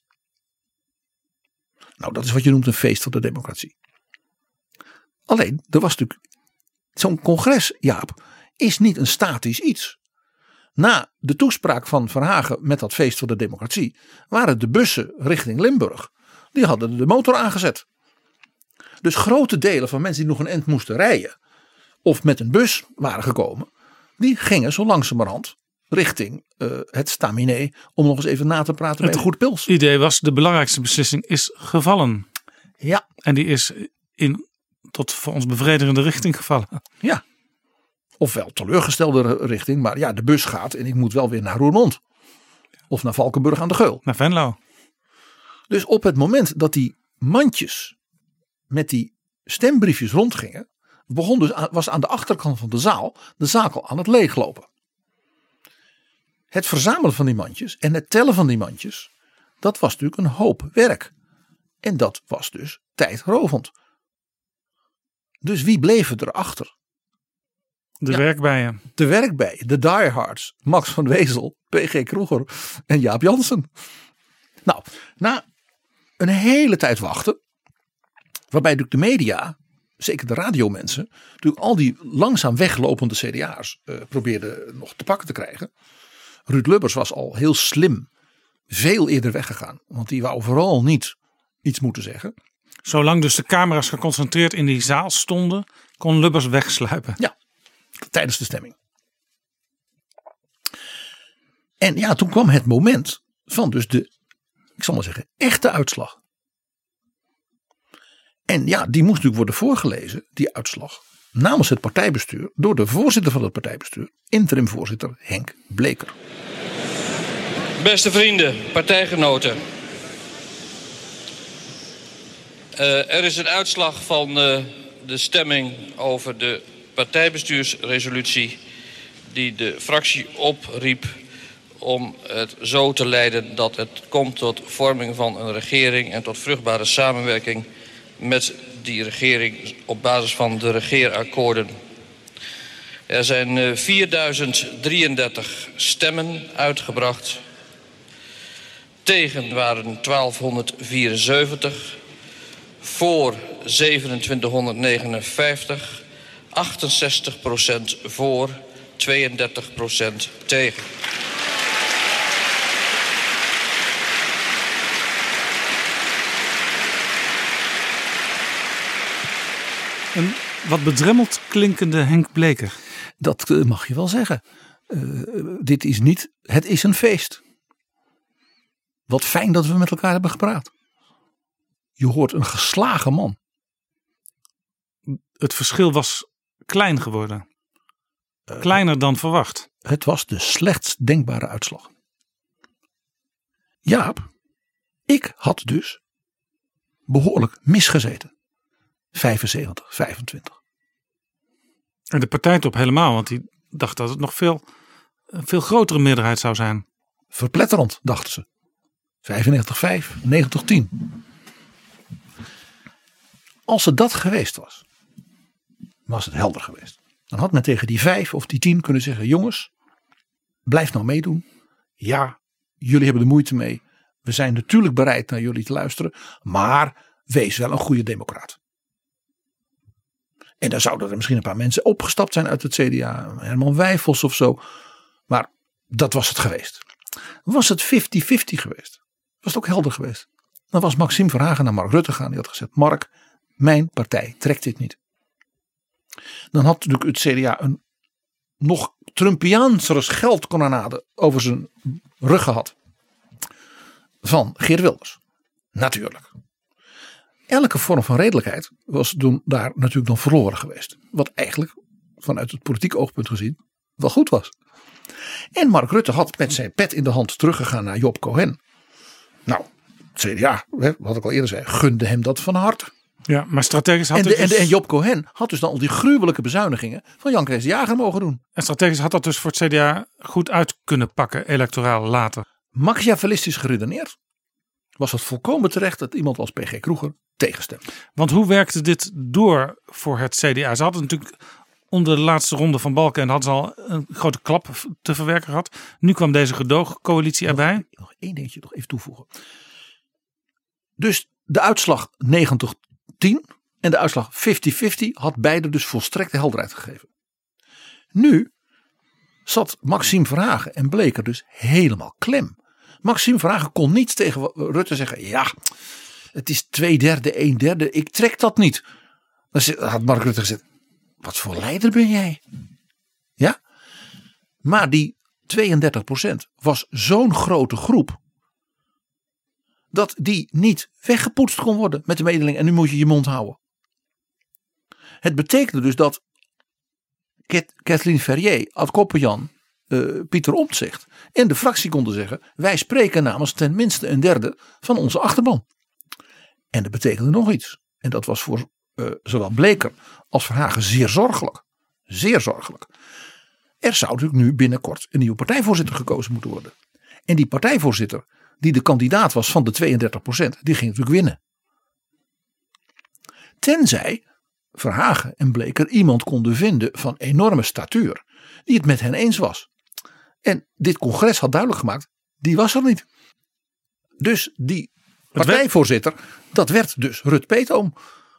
Nou, dat is wat je noemt een feest voor de democratie. Alleen, er was natuurlijk zo'n congres, Jaap, is niet een statisch iets. Na de toespraak van Verhagen met dat feest voor de democratie waren de bussen richting Limburg. Die hadden de motor aangezet. Dus grote delen van mensen die nog een eind moesten rijden of met een bus waren gekomen, die gingen zo langzamerhand richting uh, het staminé om nog eens even na te praten met een goed pils. Het idee was, de belangrijkste beslissing is gevallen. Ja. En die is in tot voor ons bevredigende richting gevallen. Ja. Ofwel teleurgestelde richting, maar ja, de bus gaat en ik moet wel weer naar Roermond. Of naar Valkenburg aan de Geul. Naar Venlo. Dus op het moment dat die mandjes met die stembriefjes rondgingen, begon dus aan, was aan de achterkant van de zaal de zaal al aan het leeglopen. Het verzamelen van die mandjes en het tellen van die mandjes, dat was natuurlijk een hoop werk. En dat was dus tijdrovend. Dus wie bleven erachter? De ja, werkbijen. De werkbijen, de diehards, Max van Wezel, P G Kroeger en Jaap Jansen. Nou, na een hele tijd wachten, waarbij natuurlijk de media, zeker de radiomensen, natuurlijk al die langzaam weglopende C D A'ers uh, probeerden nog te pakken te krijgen. Ruud Lubbers was al heel slim veel eerder weggegaan, want die wou vooral niet iets moeten zeggen. Zolang dus de camera's geconcentreerd in die zaal stonden, kon Lubbers wegsluipen. Ja, tijdens de stemming. En ja, toen kwam het moment van dus de, ik zal maar zeggen, echte uitslag. En ja, die moest natuurlijk worden voorgelezen, die uitslag, namens het partijbestuur, door de voorzitter van het partijbestuur, interim voorzitter Henk Bleker. Beste vrienden, partijgenoten. Uh, er is een uitslag van uh, de stemming over de partijbestuursresolutie die de fractie opriep om het zo te leiden dat het komt tot vorming van een regering en tot vruchtbare samenwerking met die regering op basis van de regeerakkoorden. Er zijn uh, vierduizend drieëndertig stemmen uitgebracht. Tegen waren twaalfhonderdvierenzeventig. Voor zevenentwintighonderdnegenenvijftig. achtenzestig procent voor, tweeëndertig procent tegen. Een wat bedremmeld klinkende Henk Bleker. Dat uh, mag je wel zeggen. Uh, dit is niet, het is een feest. Wat fijn dat we met elkaar hebben gepraat. Je hoort een geslagen man. Het verschil was klein geworden. Uh, Kleiner dan verwacht. Het was de slechtst denkbare uitslag. Jaap, ik had dus behoorlijk misgezeten. vijfenzeventig, vijfentwintig. En de partijtop helemaal, want die dacht dat het nog veel, een veel grotere meerderheid zou zijn. Verpletterend, dachten ze. vijfennegentig vijf, negentig tien. Als het dat geweest was, was het helder geweest. Dan had men tegen die vijf of die tien kunnen zeggen, jongens, blijf nou meedoen. Ja, jullie hebben de moeite mee. We zijn natuurlijk bereid naar jullie te luisteren, maar wees wel een goede democraat. En dan zouden er misschien een paar mensen opgestapt zijn uit het C D A. Herman Wijfels of zo. Maar dat was het geweest. Was het vijftig vijftig geweest. Was het ook helder geweest. Dan was Maxime Verhagen naar Mark Rutte gaan. Die had gezegd, Mark, mijn partij trekt dit niet. Dan had natuurlijk het C D A een nog Trumpiaansere geldkanonade over zijn rug gehad. Van Geert Wilders. Natuurlijk. Elke vorm van redelijkheid was toen daar natuurlijk dan verloren geweest. Wat eigenlijk vanuit het politieke oogpunt gezien wel goed was. En Mark Rutte had met zijn pet in de hand teruggegaan naar Job Cohen. Nou, het C D A, wat ik al eerder zei, gunde hem dat van harte. Ja, maar strategisch had en, de, het dus... en, de, en Job Cohen had dus dan al die gruwelijke bezuinigingen van Jan Kees de Jager mogen doen. En strategisch had dat dus voor het C D A goed uit kunnen pakken, electoraal later. Machiavellistisch geredeneerd was het volkomen terecht dat iemand als P G Kroeger tegenstemde. Want hoe werkte dit door voor het C D A? Ze hadden natuurlijk onder de laatste ronde van Balken en hadden ze al een grote klap te verwerken gehad. Nu kwam deze gedoogcoalitie erbij. Nog, nog één dingetje nog even toevoegen. Dus de uitslag negentig tien en de uitslag vijftig vijftig had beide dus volstrekte helderheid gegeven. Nu zat Maxime Verhagen en Bleker dus helemaal klem. Maxime Verhagen kon niet tegen Rutte zeggen, ja, het is twee derde, een derde, ik trek dat niet. Dan had Mark Rutte gezegd, wat voor leider ben jij? Ja? Maar die tweeëndertig procent was zo'n grote groep dat die niet weggepoetst kon worden met de mededeling en nu moet je je mond houden. Het betekende dus dat Kathleen Verrier, Ad Koppenjan, uh, Pieter Omtzigt en de fractie konden zeggen, wij spreken namens tenminste een derde van onze achterban. En dat betekende nog iets. En dat was voor uh, zowel Bleker als Verhagen zeer zorgelijk. Zeer zorgelijk. Er zou natuurlijk nu binnenkort een nieuwe partijvoorzitter gekozen moeten worden. En die partijvoorzitter, die de kandidaat was van de tweeëndertig procent, die ging natuurlijk winnen. Tenzij Verhagen en Bleker iemand konden vinden van enorme statuur, die het met hen eens was. En dit congres had duidelijk gemaakt, die was er niet. Dus die partijvoorzitter, dat werd dus Rut Peetoom.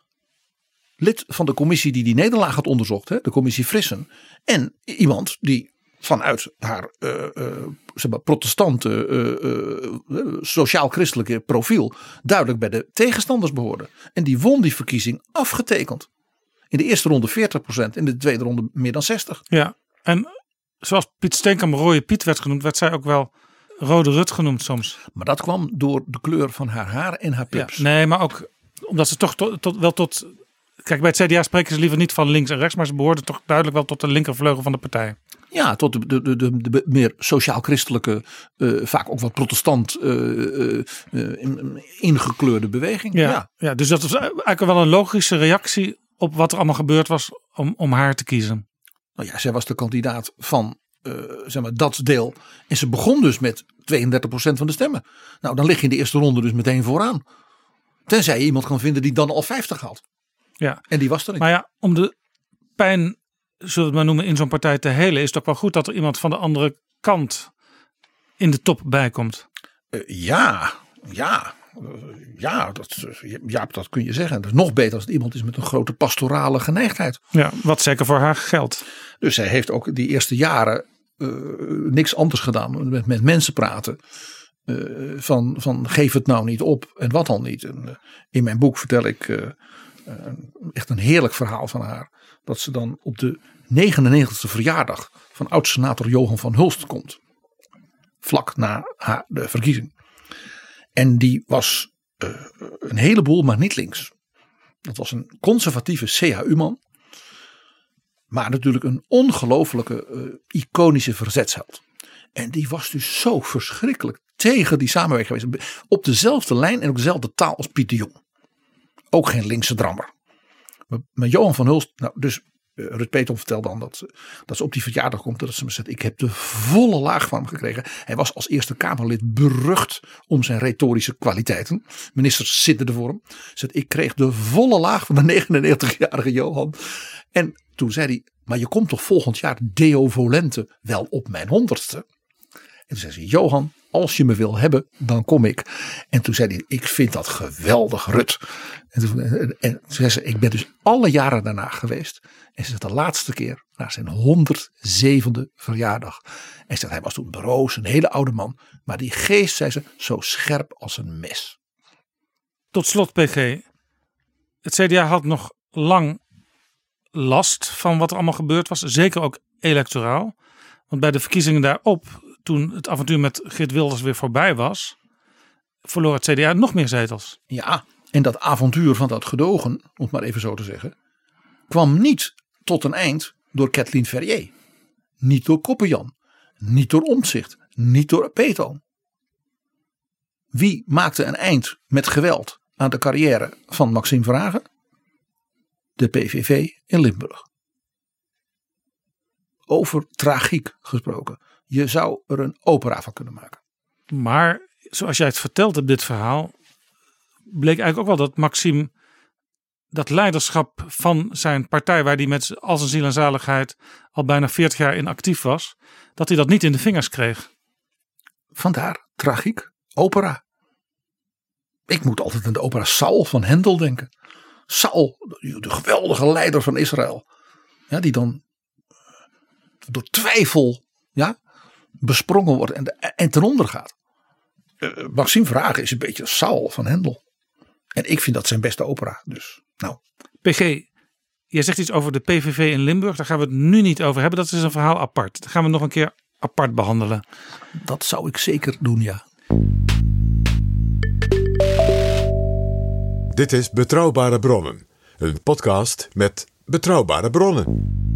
Lid van de commissie die die nederlaag had onderzocht, hè, de commissie Frissen. En iemand die vanuit haar uh, uh, zeg maar, protestante uh, uh, sociaal-christelijke profiel duidelijk bij de tegenstanders behoorde. En die won die verkiezing afgetekend. In de eerste ronde veertig procent, in de tweede ronde meer dan zestig. Ja, en zoals Piet Steenkamp rode Piet werd genoemd, werd zij ook wel rode Rut genoemd soms. Maar dat kwam door de kleur van haar haar en haar pips. Ja, nee, maar ook omdat ze toch tot, tot, wel tot... Kijk, bij het C D A spreken ze liever niet van links en rechts, maar ze behoorden toch duidelijk wel tot de linkervleugel van de partij. Ja, tot de, de, de, de, de meer sociaal-christelijke, uh, vaak ook wat protestant uh, uh, uh, ingekleurde beweging. Ja, ja. ja, dus dat was eigenlijk wel een logische reactie op wat er allemaal gebeurd was om, om haar te kiezen. Nou ja, zij was de kandidaat van uh, zeg maar, dat deel. En ze begon dus met tweeëndertig procent van de stemmen. Nou, dan lig je in de eerste ronde dus meteen vooraan. Tenzij je iemand kan vinden die dan al vijftig haalt. Ja. En die was er niet. Maar ja, om de pijn, zullen we het maar noemen, in zo'n partij te helen, is het ook wel goed dat er iemand van de andere kant in de top bij komt. Uh, ja, ja. Uh, ja, dat, uh, ja, dat kun je zeggen. Dat is nog beter als het iemand is met een grote pastorale geneigdheid. Ja, wat zeker voor haar geldt. Dus zij heeft ook die eerste jaren uh, niks anders gedaan. Met, met mensen praten. Uh, van, van geef het nou niet op en wat dan niet. En, uh, in mijn boek vertel ik uh, uh, echt een heerlijk verhaal van haar. Dat ze dan op de negenennegentigste verjaardag van oud-senator Johan van Hulst komt. Vlak na haar, de verkiezing. En die was uh, een heleboel, maar niet links. Dat was een conservatieve C H U-man. Maar natuurlijk een ongelofelijke uh, iconische verzetsheld. En die was dus zo verschrikkelijk tegen die samenwerking geweest. Op dezelfde lijn en op dezelfde taal als Piet de Jong. Ook geen linkse drammer. Maar, maar Johan van Hulst, nou dus uh, Rut Peetoom vertelde dan dat ze, dat ze op die verjaardag komt. Dat ze me zegt, ik heb de volle laag van hem gekregen. Hij was als Eerste Kamerlid berucht om zijn retorische kwaliteiten. Ministers zitten voor hem. Zegt, ik kreeg de volle laag van de negenennegentigjarige Johan. En toen zei hij, maar je komt toch volgend jaar Deo Volente wel op mijn honderdste? En toen zei ze, Johan, als je me wil hebben, dan kom ik. En toen zei hij, ik vind dat geweldig, Rut. En toen, en, en toen zei ze, ik ben dus alle jaren daarna geweest. En ze zegt de laatste keer, na zijn honderdzevende verjaardag. En ze zegt, hij was toen broos, een hele oude man. Maar die geest, zei ze, zo scherp als een mes. Tot slot, P G. Het C D A had nog lang last van wat er allemaal gebeurd was. Zeker ook electoraal. Want bij de verkiezingen daarop, toen het avontuur met Geert Wilders weer voorbij was, verloor het C D A nog meer zetels. Ja, en dat avontuur van dat gedogen, om het maar even zo te zeggen, kwam niet tot een eind door Kathleen Verrier. Niet door Koppenjan. Niet door Omtzigt. Niet door Peetoom. Wie maakte een eind met geweld aan de carrière van Maxime Verhagen? de P V V in Limburg. Over tragiek gesproken. Je zou er een opera van kunnen maken. Maar zoals jij het vertelt op dit verhaal, bleek eigenlijk ook wel dat Maxime dat leiderschap van zijn partij, waar hij met al zijn ziel en zaligheid al bijna veertig jaar in actief was, dat hij dat niet in de vingers kreeg. Vandaar tragiek, opera. Ik moet altijd aan de opera Saul van Hendel denken. Saul, de geweldige leider van Israël. Ja, die dan door twijfel ja, besprongen wordt en, de, en ten onder gaat. Uh, Maxime Verhagen is een beetje Saul van Hendel. En ik vind dat zijn beste opera. Dus, nou. P G, jij zegt iets over de P V V in Limburg. Daar gaan we het nu niet over hebben. Dat is een verhaal apart. Dat gaan we nog een keer apart behandelen. Dat zou ik zeker doen, ja. Dit is Betrouwbare Bronnen. Een podcast met betrouwbare bronnen.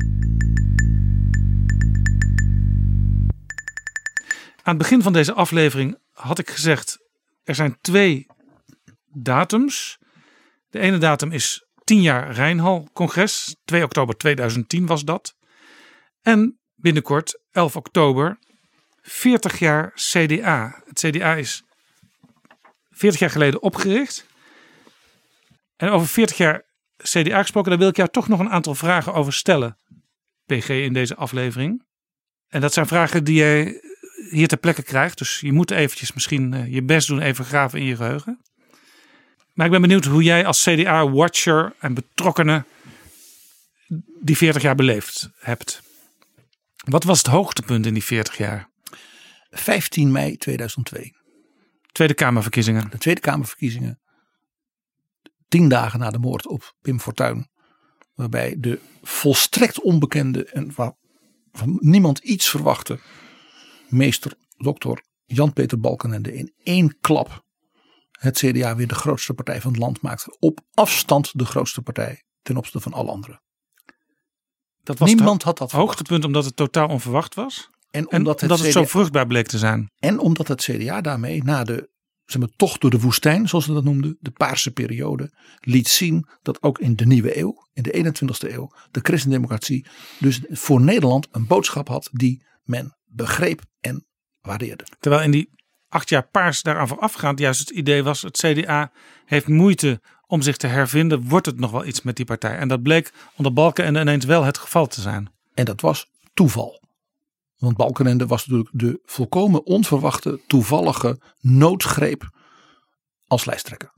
Aan het begin van deze aflevering had ik gezegd, er zijn twee datums. De ene datum is tien jaar Rijnhal-congres. twee oktober tweeduizend tien was dat. En binnenkort, elf oktober, veertig jaar C D A. Het C D A is veertig jaar geleden opgericht. En over veertig jaar C D A gesproken, daar wil ik jou toch nog een aantal vragen over stellen, P G, in deze aflevering. En dat zijn vragen die jij hier ter plekke krijgt. Dus je moet eventjes misschien uh, je best doen, even graven in je geheugen. Maar ik ben benieuwd hoe jij als C D A-watcher en betrokkenen die veertig jaar beleefd hebt. Wat was het hoogtepunt in die veertig jaar? vijftien mei tweeduizend twee. Tweede Kamerverkiezingen. De Tweede Kamerverkiezingen. Tien dagen na de moord op Pim Fortuyn. Waarbij de volstrekt onbekende en waarvan niemand iets verwachtte, meester dokter Jan-Peter Balkenende in één klap het C D A weer de grootste partij van het land maakte. Op afstand de grootste partij ten opzichte van alle anderen. Dat was niemand het had dat hoogtepunt verwacht. omdat het totaal onverwacht was. En omdat, en het, omdat het C D A zo vruchtbaar bleek te zijn. En omdat het C D A daarmee na de zeg maar, tocht door de woestijn, zoals ze dat noemden, de paarse periode, liet zien dat ook in de nieuwe eeuw, in de eenentwintigste eeuw, de christendemocratie dus voor Nederland een boodschap had die men begreep en waardeerde. Terwijl in die acht jaar paars daaraan voorafgaand juist het idee was, het C D A heeft moeite om zich te hervinden, wordt het nog wel iets met die partij. En dat bleek onder Balkenende ineens wel het geval te zijn. En dat was toeval. Want Balkenende was natuurlijk de volkomen onverwachte, toevallige noodgreep als lijsttrekker.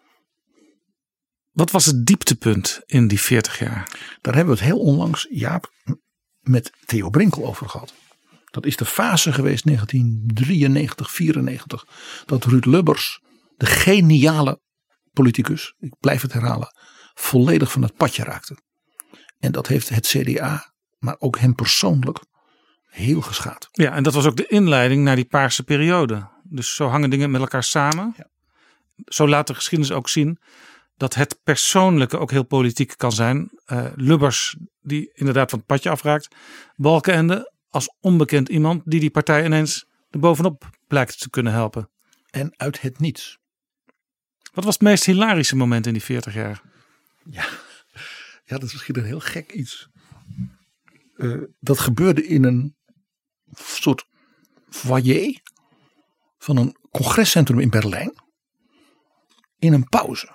Wat was het dieptepunt in die veertig jaar? Daar hebben we het heel onlangs, Jaap, met Theo Brinkel over gehad. Dat is de fase geweest negentien drieënnegentig, vierennegentig. Dat Ruud Lubbers, de geniale politicus, ik blijf het herhalen, volledig van het padje raakte. En dat heeft het C D A, maar ook hem persoonlijk, heel geschaad. Ja, en dat was ook de inleiding naar die paarse periode. Dus zo hangen dingen met elkaar samen. Ja. Zo laat de geschiedenis ook zien dat het persoonlijke ook heel politiek kan zijn. Uh, Lubbers, die inderdaad van het padje afraakt. Balkenende als onbekend iemand die die partij ineens er bovenop blijkt te kunnen helpen. En uit het niets. Wat was het meest hilarische moment in die veertig jaar? Ja, ja dat is misschien een heel gek iets. Uh, dat gebeurde in een soort foyer van een congrescentrum in Berlijn. In een pauze.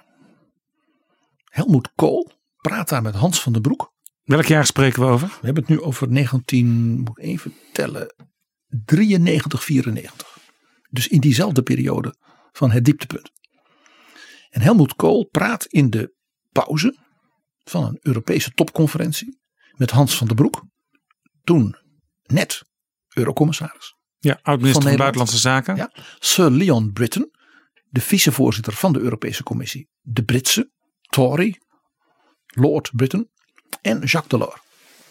Helmoet Kool praat daar met Hans van den Broek. Welk jaar spreken we over? We hebben het nu over negentien, moet ik even tellen, drieënnegentig, vierennegentig. Dus in diezelfde periode van het dieptepunt. En Helmoet Kool praat in de pauze van een Europese topconferentie met Hans van den Broek. Toen net eurocommissaris. Ja, oud-minister van, van Buitenlandse Zaken. Ja, Sir Leon Brittan, de vicevoorzitter van de Europese Commissie. De Britse, Tory, Lord Brittan en Jacques Delors.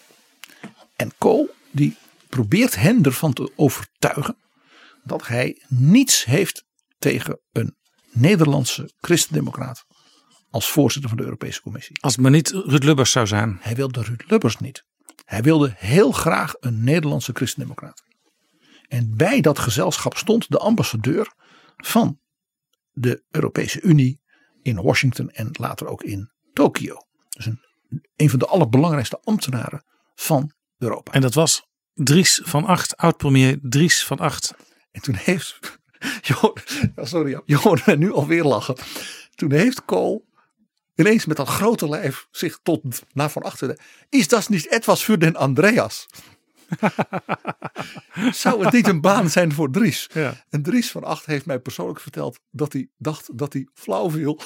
En Kool die probeert hen ervan te overtuigen dat hij niets heeft tegen een Nederlandse christendemocraat als voorzitter van de Europese Commissie. Als het maar niet Ruud Lubbers zou zijn. Hij wilde Ruud Lubbers niet. Hij wilde heel graag een Nederlandse christendemocraat. En bij dat gezelschap stond de ambassadeur van de Europese Unie in Washington en later ook in Tokio. Dus een een van de allerbelangrijkste ambtenaren van Europa. En dat was Dries van Acht, oud-premier Dries van Acht. En toen heeft, je hoort, sorry, je hoort me nu alweer lachen. Toen heeft Kool ineens met dat grote lijf zich tot naar van achteren. Is dat niet etwas voor den Andreas? Zou het niet een baan zijn voor Dries? Ja. En Dries van Acht heeft mij persoonlijk verteld dat hij dacht dat hij flauw viel.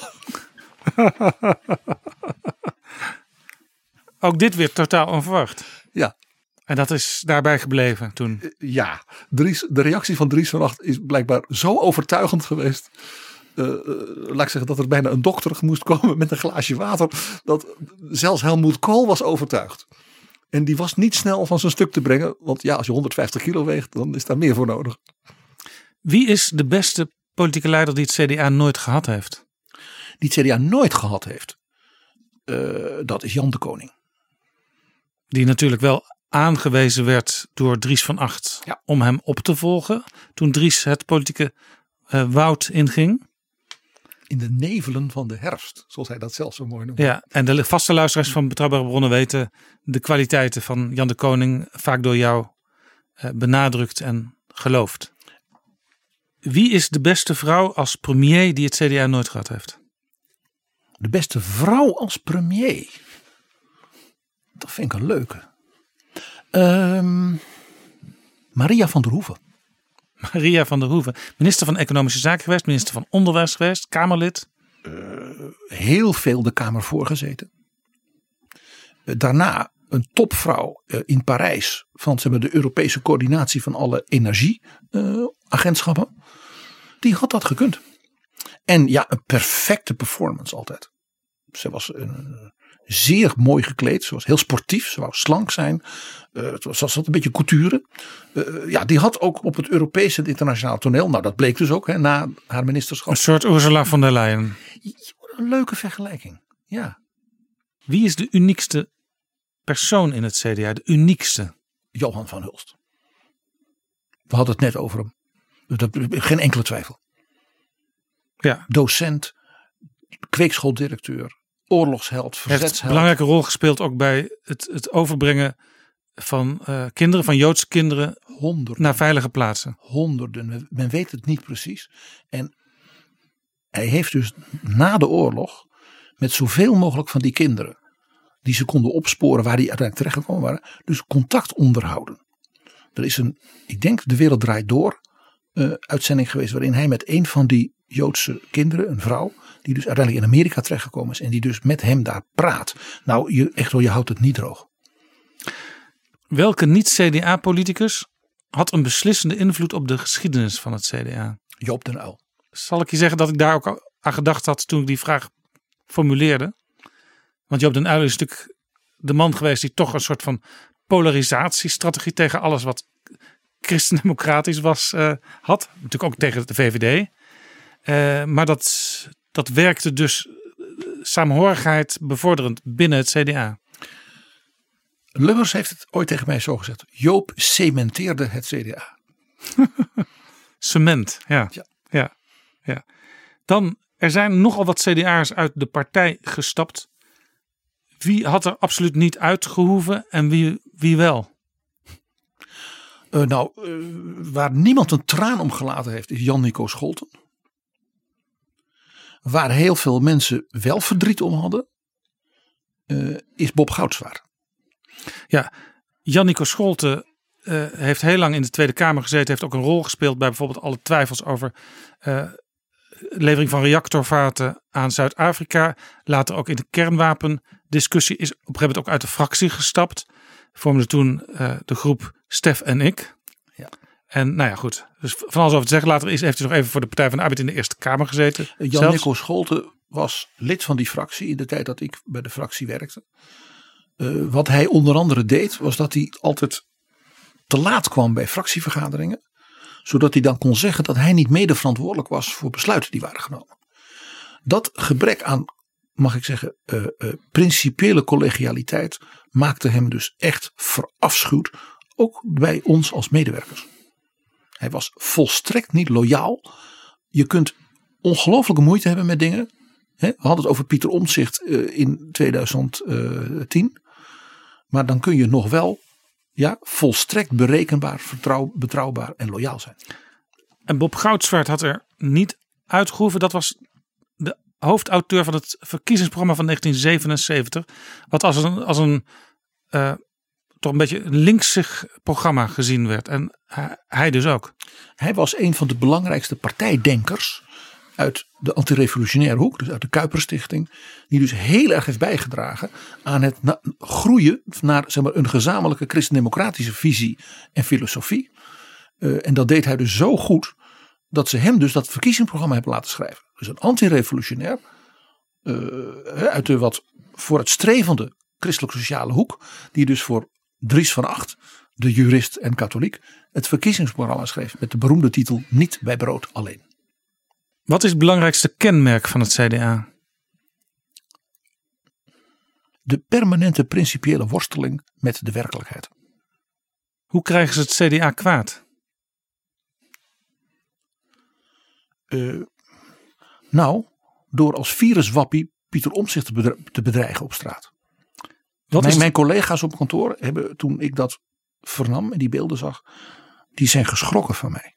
Ook dit weer totaal onverwacht. Ja. En dat is daarbij gebleven toen. Ja, Dries, de reactie van Dries van Acht is blijkbaar zo overtuigend geweest. Uh, uh, laat ik zeggen dat er bijna een dokter moest komen met een glaasje water. Dat zelfs Helmut Kool was overtuigd. En die was niet snel van zijn stuk te brengen. Want ja, als je honderdvijftig kilo weegt, dan is daar meer voor nodig. Wie is de beste politieke leider die het C D A nooit gehad heeft? Die het C D A nooit gehad heeft. Uh, dat is Jan de Koning. Die natuurlijk wel aangewezen werd door Dries van Acht. Ja. Om hem op te volgen. Toen Dries het politieke uh, woud inging. In de nevelen van de herfst. Zoals hij dat zelf zo mooi noemt. Ja, en de vaste luisteraars van Betrouwbare Bronnen weten de kwaliteiten van Jan de Koning vaak door jou uh, benadrukt en geloofd. Wie is de beste vrouw als premier die het C D A nooit gehad heeft? De beste vrouw als premier? Dat vind ik een leuke. Um, Maria van der Hoeven. Maria van der Hoeven. Minister van Economische Zaken geweest. Minister van Onderwijs geweest. Kamerlid. Uh, heel veel de Kamer voorgezeten. Uh, daarna een topvrouw uh, in Parijs. Van zeg maar, de Europese coördinatie van alle energieagentschappen. Uh, die had dat gekund. En ja, een perfecte performance altijd. Ze was een... zeer mooi gekleed. Ze was heel sportief. Ze wou slank zijn. Uh, ze had een beetje couture. Uh, ja, die had ook op het Europese en internationaal toneel. Nou, dat bleek dus ook hè, na haar ministerschap. Een soort Ursula von der Leyen. Een leuke vergelijking. Ja. Wie is de uniekste persoon in het C D A? De uniekste? Johan van Hulst. We hadden het net over hem. Geen enkele twijfel. Ja. Docent. Kweekschooldirecteur. Oorlogsheld, verzetsheld. Heeft een belangrijke rol gespeeld ook bij het, het overbrengen van uh, kinderen, van Joodse kinderen honderden, naar veilige plaatsen. Honderden, men weet het niet precies. En hij heeft dus na de oorlog met zoveel mogelijk van die kinderen die ze konden opsporen waar die uiteindelijk terechtgekomen waren, dus contact onderhouden. Er is een, ik denk De Wereld Draait Door uh, uitzending geweest waarin hij met een van die Joodse kinderen, een vrouw, die dus uiteindelijk in Amerika terechtgekomen is en die dus met hem daar praat. Nou, je, echt hoor, je houdt het niet droog. Welke niet-C D A-politicus had een beslissende invloed op de geschiedenis van het C D A? Joop den Uyl. Zal ik je zeggen dat ik daar ook aan gedacht had toen ik die vraag formuleerde? Want Joop den Uyl is natuurlijk de man geweest die toch een soort van polarisatiestrategie tegen alles wat christendemocratisch was uh, had. Natuurlijk ook tegen de V V D. Uh, maar dat, dat werkte dus saamhorigheid bevorderend binnen het C D A. Lubbers heeft het ooit tegen mij zo gezegd. Joop cementeerde het C D A. Cement, ja. Ja. ja. ja. Dan, er zijn nogal wat C D A'ers uit de partij gestapt. Wie had er absoluut niet uitgehoeven en wie, wie wel? Uh, nou, uh, waar niemand een traan om gelaten heeft is Jan-Nico Scholten. Waar heel veel mensen wel verdriet om hadden, uh, is Bob Goudswaard. Ja, Jan-Nico Scholten uh, heeft heel lang in de Tweede Kamer gezeten. Heeft ook een rol gespeeld bij bijvoorbeeld alle twijfels over uh, levering van reactorvaten aan Zuid-Afrika. Later ook in de kernwapendiscussie is op een gegeven moment ook uit de fractie gestapt. Vormde toen uh, de groep Stef en ik. Ja. En nou ja, goed. Dus van alles over te zeggen. Later is, heeft hij nog even voor de Partij van de Arbeid in de Eerste Kamer gezeten. Jan-Nico Scholten was lid van die fractie in de tijd dat ik bij de fractie werkte. Uh, wat hij onder andere deed, was dat hij altijd te laat kwam bij fractievergaderingen. Zodat hij dan kon zeggen dat hij niet mede verantwoordelijk was voor besluiten die waren genomen. Dat gebrek aan, mag ik zeggen, uh, uh, principiële collegialiteit maakte hem dus echt verafschuwd. Ook bij ons als medewerkers. Hij was volstrekt niet loyaal. Je kunt ongelooflijke moeite hebben met dingen. He, we hadden het over Pieter Omtzigt uh, in tweeduizend tien. Maar dan kun je nog wel ja, volstrekt berekenbaar, vertrouw, betrouwbaar en loyaal zijn. En Bob Goudswaard had er niet uitgehoeven. Dat was de hoofdauteur van het verkiezingsprogramma van negentien zevenenzeventig. Wat als een, als een uh, toch een beetje een linksig programma gezien werd. En hij, hij dus ook. Hij was een van de belangrijkste partijdenkers uit de antirevolutionaire hoek, dus uit de Kuiperstichting, die dus heel erg heeft bijgedragen aan het na- groeien naar zeg maar, een gezamenlijke christendemocratische visie en filosofie. Uh, en dat deed hij dus zo goed dat ze hem dus dat verkiezingsprogramma hebben laten schrijven. Dus een antirevolutionair uh, uit de wat vooruitstrevende christelijke sociale hoek, die dus voor Dries van Acht, de jurist en katholiek, het verkiezingsprogramma schreef met de beroemde titel Niet bij brood alleen. Wat is het belangrijkste kenmerk van het C D A? De permanente principiële worsteling met de werkelijkheid. Hoe krijgen ze het C D A kwaad? Uh, nou, door als viruswappie Pieter Omtzigt te, bedre- te bedreigen op straat. Wat mijn, is mijn collega's op kantoor hebben, toen ik dat vernam en die beelden zag, die zijn geschrokken van mij.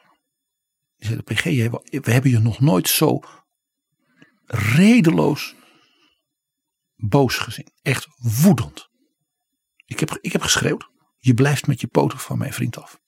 Die zeiden, P G, we hebben je nog nooit zo redeloos boos gezien. Echt woedend. Ik heb, ik heb geschreeuwd, je blijft met je poten van mijn vriend af.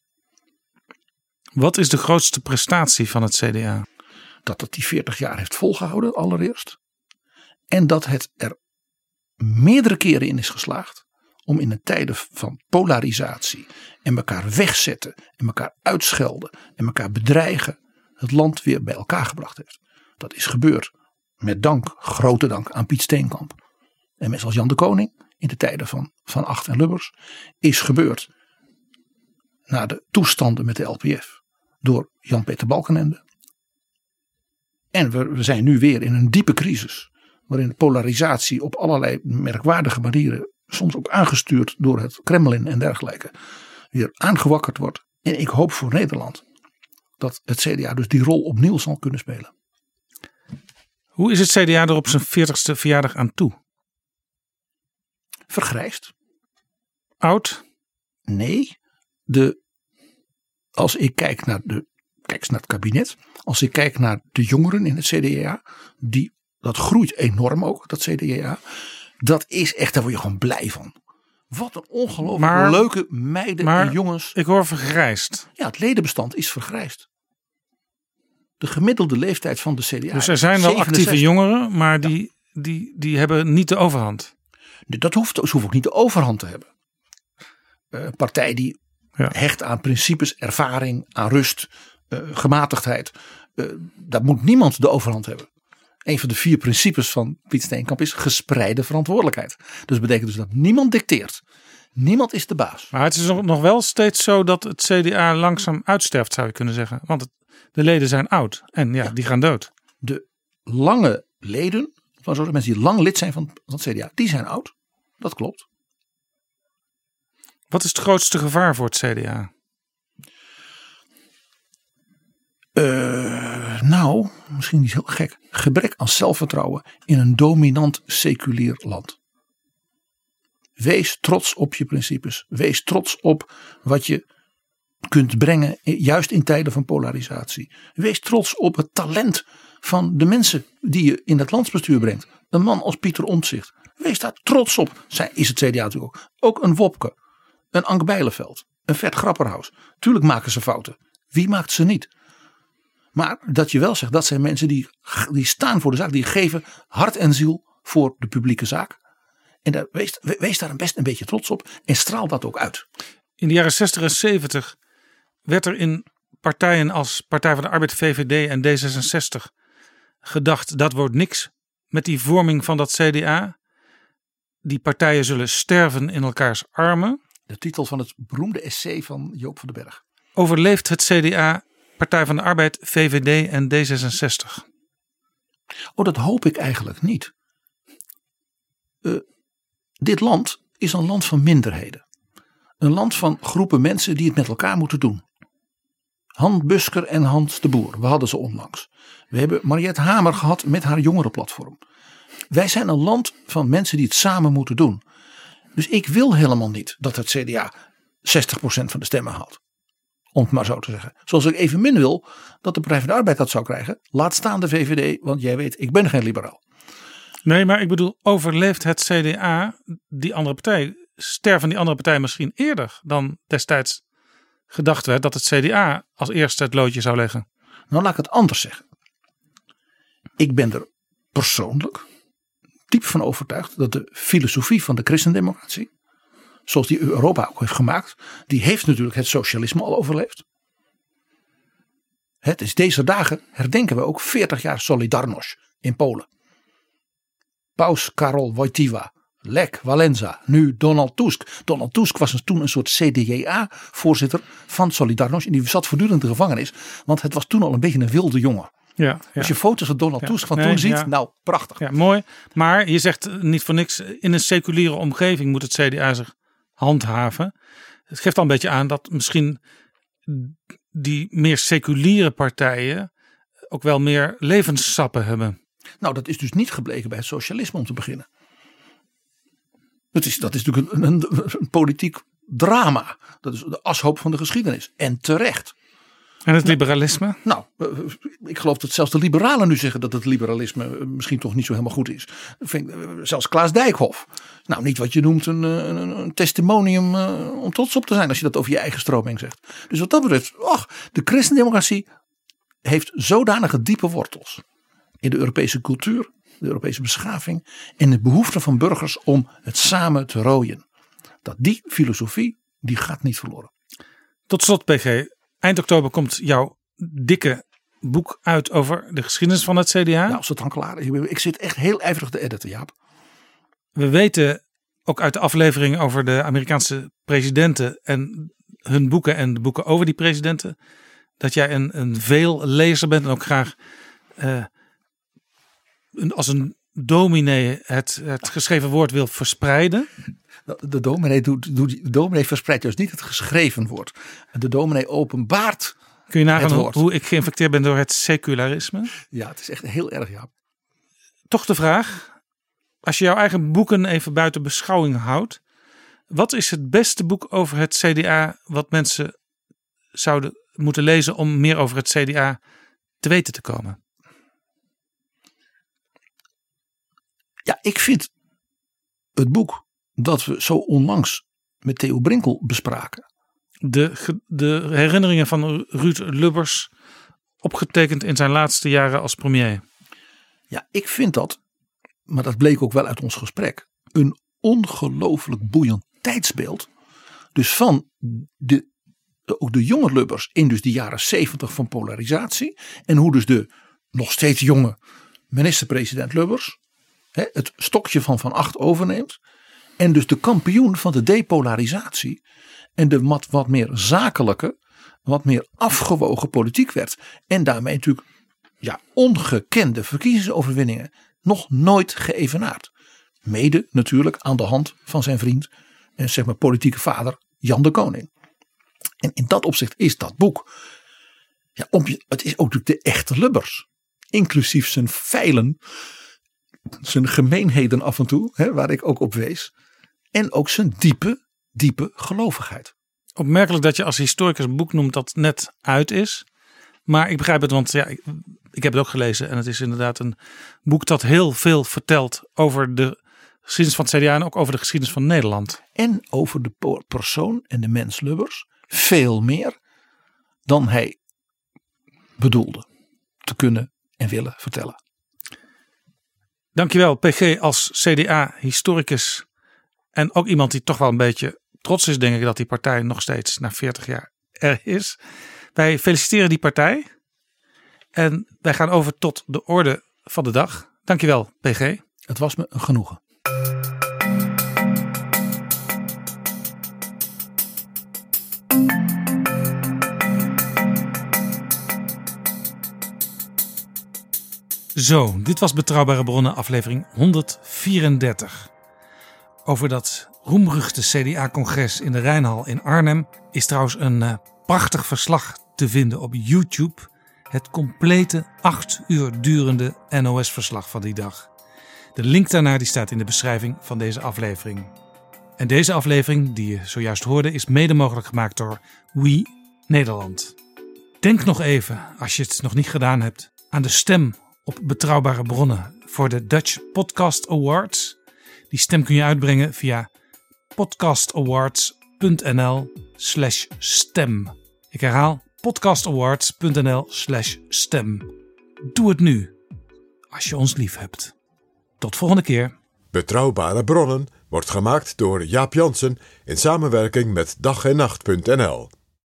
Wat is de grootste prestatie van het C D A? Dat het die veertig jaar heeft volgehouden allereerst. En dat het er meerdere keren in is geslaagd om in een tijden van polarisatie en elkaar wegzetten en elkaar uitschelden en elkaar bedreigen het land weer bij elkaar gebracht heeft. Dat is gebeurd met dank, grote dank aan Piet Steenkamp en mensen als Jan de Koning in de tijden van Van Agt en Lubbers. Is gebeurd na de toestanden met de L P F door Jan-Peter Balkenende. En we, we zijn nu weer in een diepe crisis waarin de polarisatie op allerlei merkwaardige manieren, soms ook aangestuurd door het Kremlin en dergelijke, weer aangewakkerd wordt. En ik hoop voor Nederland dat het C D A dus die rol opnieuw zal kunnen spelen. Hoe is het C D A er op zijn veertigste verjaardag aan toe? Vergrijsd. Oud? Nee. De, als ik kijk naar, de, kijk eens naar het kabinet. Als ik kijk naar de jongeren in het C D A. Die, dat groeit enorm ook, dat C D A. Dat is echt, daar word je gewoon blij van. Wat een ongelooflijk leuke meiden maar en jongens. Ik hoor vergrijsd. Ja, het ledenbestand is vergrijsd. De gemiddelde leeftijd van de C D A. Dus er zijn wel zevenenzestig. actieve jongeren, maar die, ja. die, die hebben niet de overhand. Dat hoeft, ze hoeven ook niet de overhand te hebben. Een partij die ja. hecht aan principes, ervaring, aan rust, uh, gematigdheid. Uh, daar moet niemand de overhand hebben. Een van de vier principes van Piet Steenkamp is gespreide verantwoordelijkheid. Dus dat betekent dus dat niemand dicteert. Niemand is de baas. Maar het is nog wel steeds zo dat het C D A langzaam uitsterft, zou je kunnen zeggen. Want het, de leden zijn oud en ja, ja, die gaan dood. De lange leden, van zo'n mensen die lang lid zijn van, van het C D A, die zijn oud. Dat klopt. Wat is het grootste gevaar voor het C D A? Uh, nou, misschien niet heel gek. Gebrek aan zelfvertrouwen in een dominant seculier land. Wees trots op je principes. Wees trots op wat je kunt brengen, juist in tijden van polarisatie. Wees trots op het talent van de mensen die je in het landsbestuur brengt. Een man als Pieter Omtzigt. Wees daar trots op. Zij is het C D A natuurlijk ook. Ook een Wopke, een Ank Bijleveld, een Vet Grapperhaus. Tuurlijk maken ze fouten. Wie maakt ze niet? Maar dat je wel zegt, dat zijn mensen die, die staan voor de zaak. Die geven hart en ziel voor de publieke zaak. En daar, wees, wees daar best een beetje trots op. En straal dat ook uit. In de jaren zestig en zeventig werd er in partijen als Partij van de Arbeid, V V D en D zesenzestig gedacht, dat wordt niks met die vorming van dat C D A. Die partijen zullen sterven in elkaars armen. De titel van het beroemde essay van Joop van den Berg. Overleeft het C D A Partij van de Arbeid, V V D en D zesenzestig? Oh, dat hoop ik eigenlijk niet. Uh, dit land is een land van minderheden. Een land van groepen mensen die het met elkaar moeten doen. Han Busker en Hans de Boer. We hadden ze onlangs. We hebben Mariette Hamer gehad met haar jongerenplatform. Wij zijn een land van mensen die het samen moeten doen. Dus ik wil helemaal niet dat het C D A zestig procent van de stemmen haalt. Om het maar zo te zeggen. Zoals ik evenmin wil dat de Partij van de Arbeid dat zou krijgen. Laat staan de V V D, want jij weet, ik ben geen liberaal. Nee, maar ik bedoel, overleeft het C D A die andere partij? Sterven die andere partij misschien eerder dan destijds gedacht werd dat het C D A als eerste het loodje zou leggen? Nou, laat ik het anders zeggen. Ik ben er persoonlijk diep van overtuigd dat de filosofie van de christendemocratie, zoals die Europa ook heeft gemaakt, die heeft natuurlijk het socialisme al overleefd. Het is deze dagen herdenken we ook veertig jaar Solidarność in Polen. Paus Karol Wojtyła, Lech Walesa, nu Donald Tusk. Donald Tusk was toen een soort C D J A-voorzitter van Solidarność en die zat voortdurend in de gevangenis, want het was toen al een beetje een wilde jongen. Ja, ja. Als je foto's van Donald ja. Tusk van nee, toen ziet, ja. nou prachtig. Ja, mooi. Maar je zegt niet voor niks, in een seculiere omgeving moet het C D A zich handhaven. Het geeft al een beetje aan dat misschien die meer seculiere partijen ook wel meer levenssappen hebben. Nou, dat is dus niet gebleken bij het socialisme om te beginnen. Dat is, dat is natuurlijk een, een, een politiek drama. Dat is de ashoop van de geschiedenis. En terecht. En het liberalisme? Nou, ik geloof dat zelfs de liberalen nu zeggen dat het liberalisme misschien toch niet zo helemaal goed is. Vind, zelfs Klaas Dijkhoff. Nou, niet wat je noemt een, een, een testimonium om trots op te zijn als je dat over je eigen stroming zegt. Dus wat dat betreft, ach, de christendemocratie heeft zodanige diepe wortels in de Europese cultuur, de Europese beschaving en de behoefte van burgers om het samen te rooien. Dat die filosofie, die gaat niet verloren. Tot slot, P G. Eind oktober komt jouw dikke boek uit over de geschiedenis van het C D A. Nou, als het dan klaar is. Ik zit echt heel ijverig te editen, Jaap. We weten ook uit de aflevering over de Amerikaanse presidenten en hun boeken en de boeken over die presidenten, dat jij een, een veellezer bent en ook graag uh, een, als een dominee het, het geschreven woord wil verspreiden. De dominee, doet, doet, de dominee verspreidt dus niet het geschreven woord. De dominee openbaart. Kun je nagaan hoe, hoe ik geïnfecteerd ben door het secularisme? Ja, het is echt heel erg, ja. Toch de vraag, als je jouw eigen boeken even buiten beschouwing houdt, wat is het beste boek over het C D A wat mensen zouden moeten lezen om meer over het C D A te weten te komen? Ja, ik vind het boek dat we zo onlangs met Theo Brinkel bespraken. De, de herinneringen van Ruud Lubbers, opgetekend in zijn laatste jaren als premier. Ja, ik vind dat, maar dat bleek ook wel uit ons gesprek, een ongelooflijk boeiend tijdsbeeld. Dus van de, ook de jonge Lubbers in dus de jaren zeventig van polarisatie. En hoe dus de nog steeds jonge minister-president Lubbers hè, het stokje van Van Agt overneemt. En dus de kampioen van de depolarisatie en de wat, wat meer zakelijke, wat meer afgewogen politiek werd. En daarmee natuurlijk ja, ongekende verkiezingsoverwinningen nog nooit geëvenaard. Mede natuurlijk aan de hand van zijn vriend en zeg maar politieke vader Jan de Koning. En in dat opzicht is dat boek, ja, om je, het is ook natuurlijk de echte Lubbers. Inclusief zijn feilen, zijn gemeenheden af en toe, hè, waar ik ook op wees. En ook zijn diepe, diepe gelovigheid. Opmerkelijk dat je als historicus een boek noemt dat net uit is. Maar ik begrijp het, want ja, ik, ik heb het ook gelezen. En het is inderdaad een boek dat heel veel vertelt over de geschiedenis van het C D A. En ook over de geschiedenis van Nederland. En over de persoon en de mens Lubbers. Veel meer dan hij bedoelde te kunnen en willen vertellen. Dankjewel P G als C D A-historicus. En ook iemand die toch wel een beetje trots is, denk ik, dat die partij nog steeds na veertig jaar er is. Wij feliciteren die partij. En wij gaan over tot de orde van de dag. Dankjewel, P G. Het was me een genoegen. Zo, dit was Betrouwbare Bronnen aflevering honderdvierendertig. Over dat roemruchte C D A-congres in de Rijnhal in Arnhem is trouwens een uh, prachtig verslag te vinden op YouTube het complete acht uur durende N O S-verslag van die dag. De link daarnaar die staat in de beschrijving van deze aflevering. En deze aflevering, die je zojuist hoorde, is mede mogelijk gemaakt door We Nederland. Denk nog even, als je het nog niet gedaan hebt, aan de stem op Betrouwbare Bronnen voor de Dutch Podcast Awards. Die stem kun je uitbrengen via podcastawards.nl slash stem. Ik herhaal podcastawards.nl slash stem. Doe het nu, als je ons lief hebt. Tot volgende keer. Betrouwbare Bronnen wordt gemaakt door Jaap Jansen in samenwerking met dag en nacht punt n l.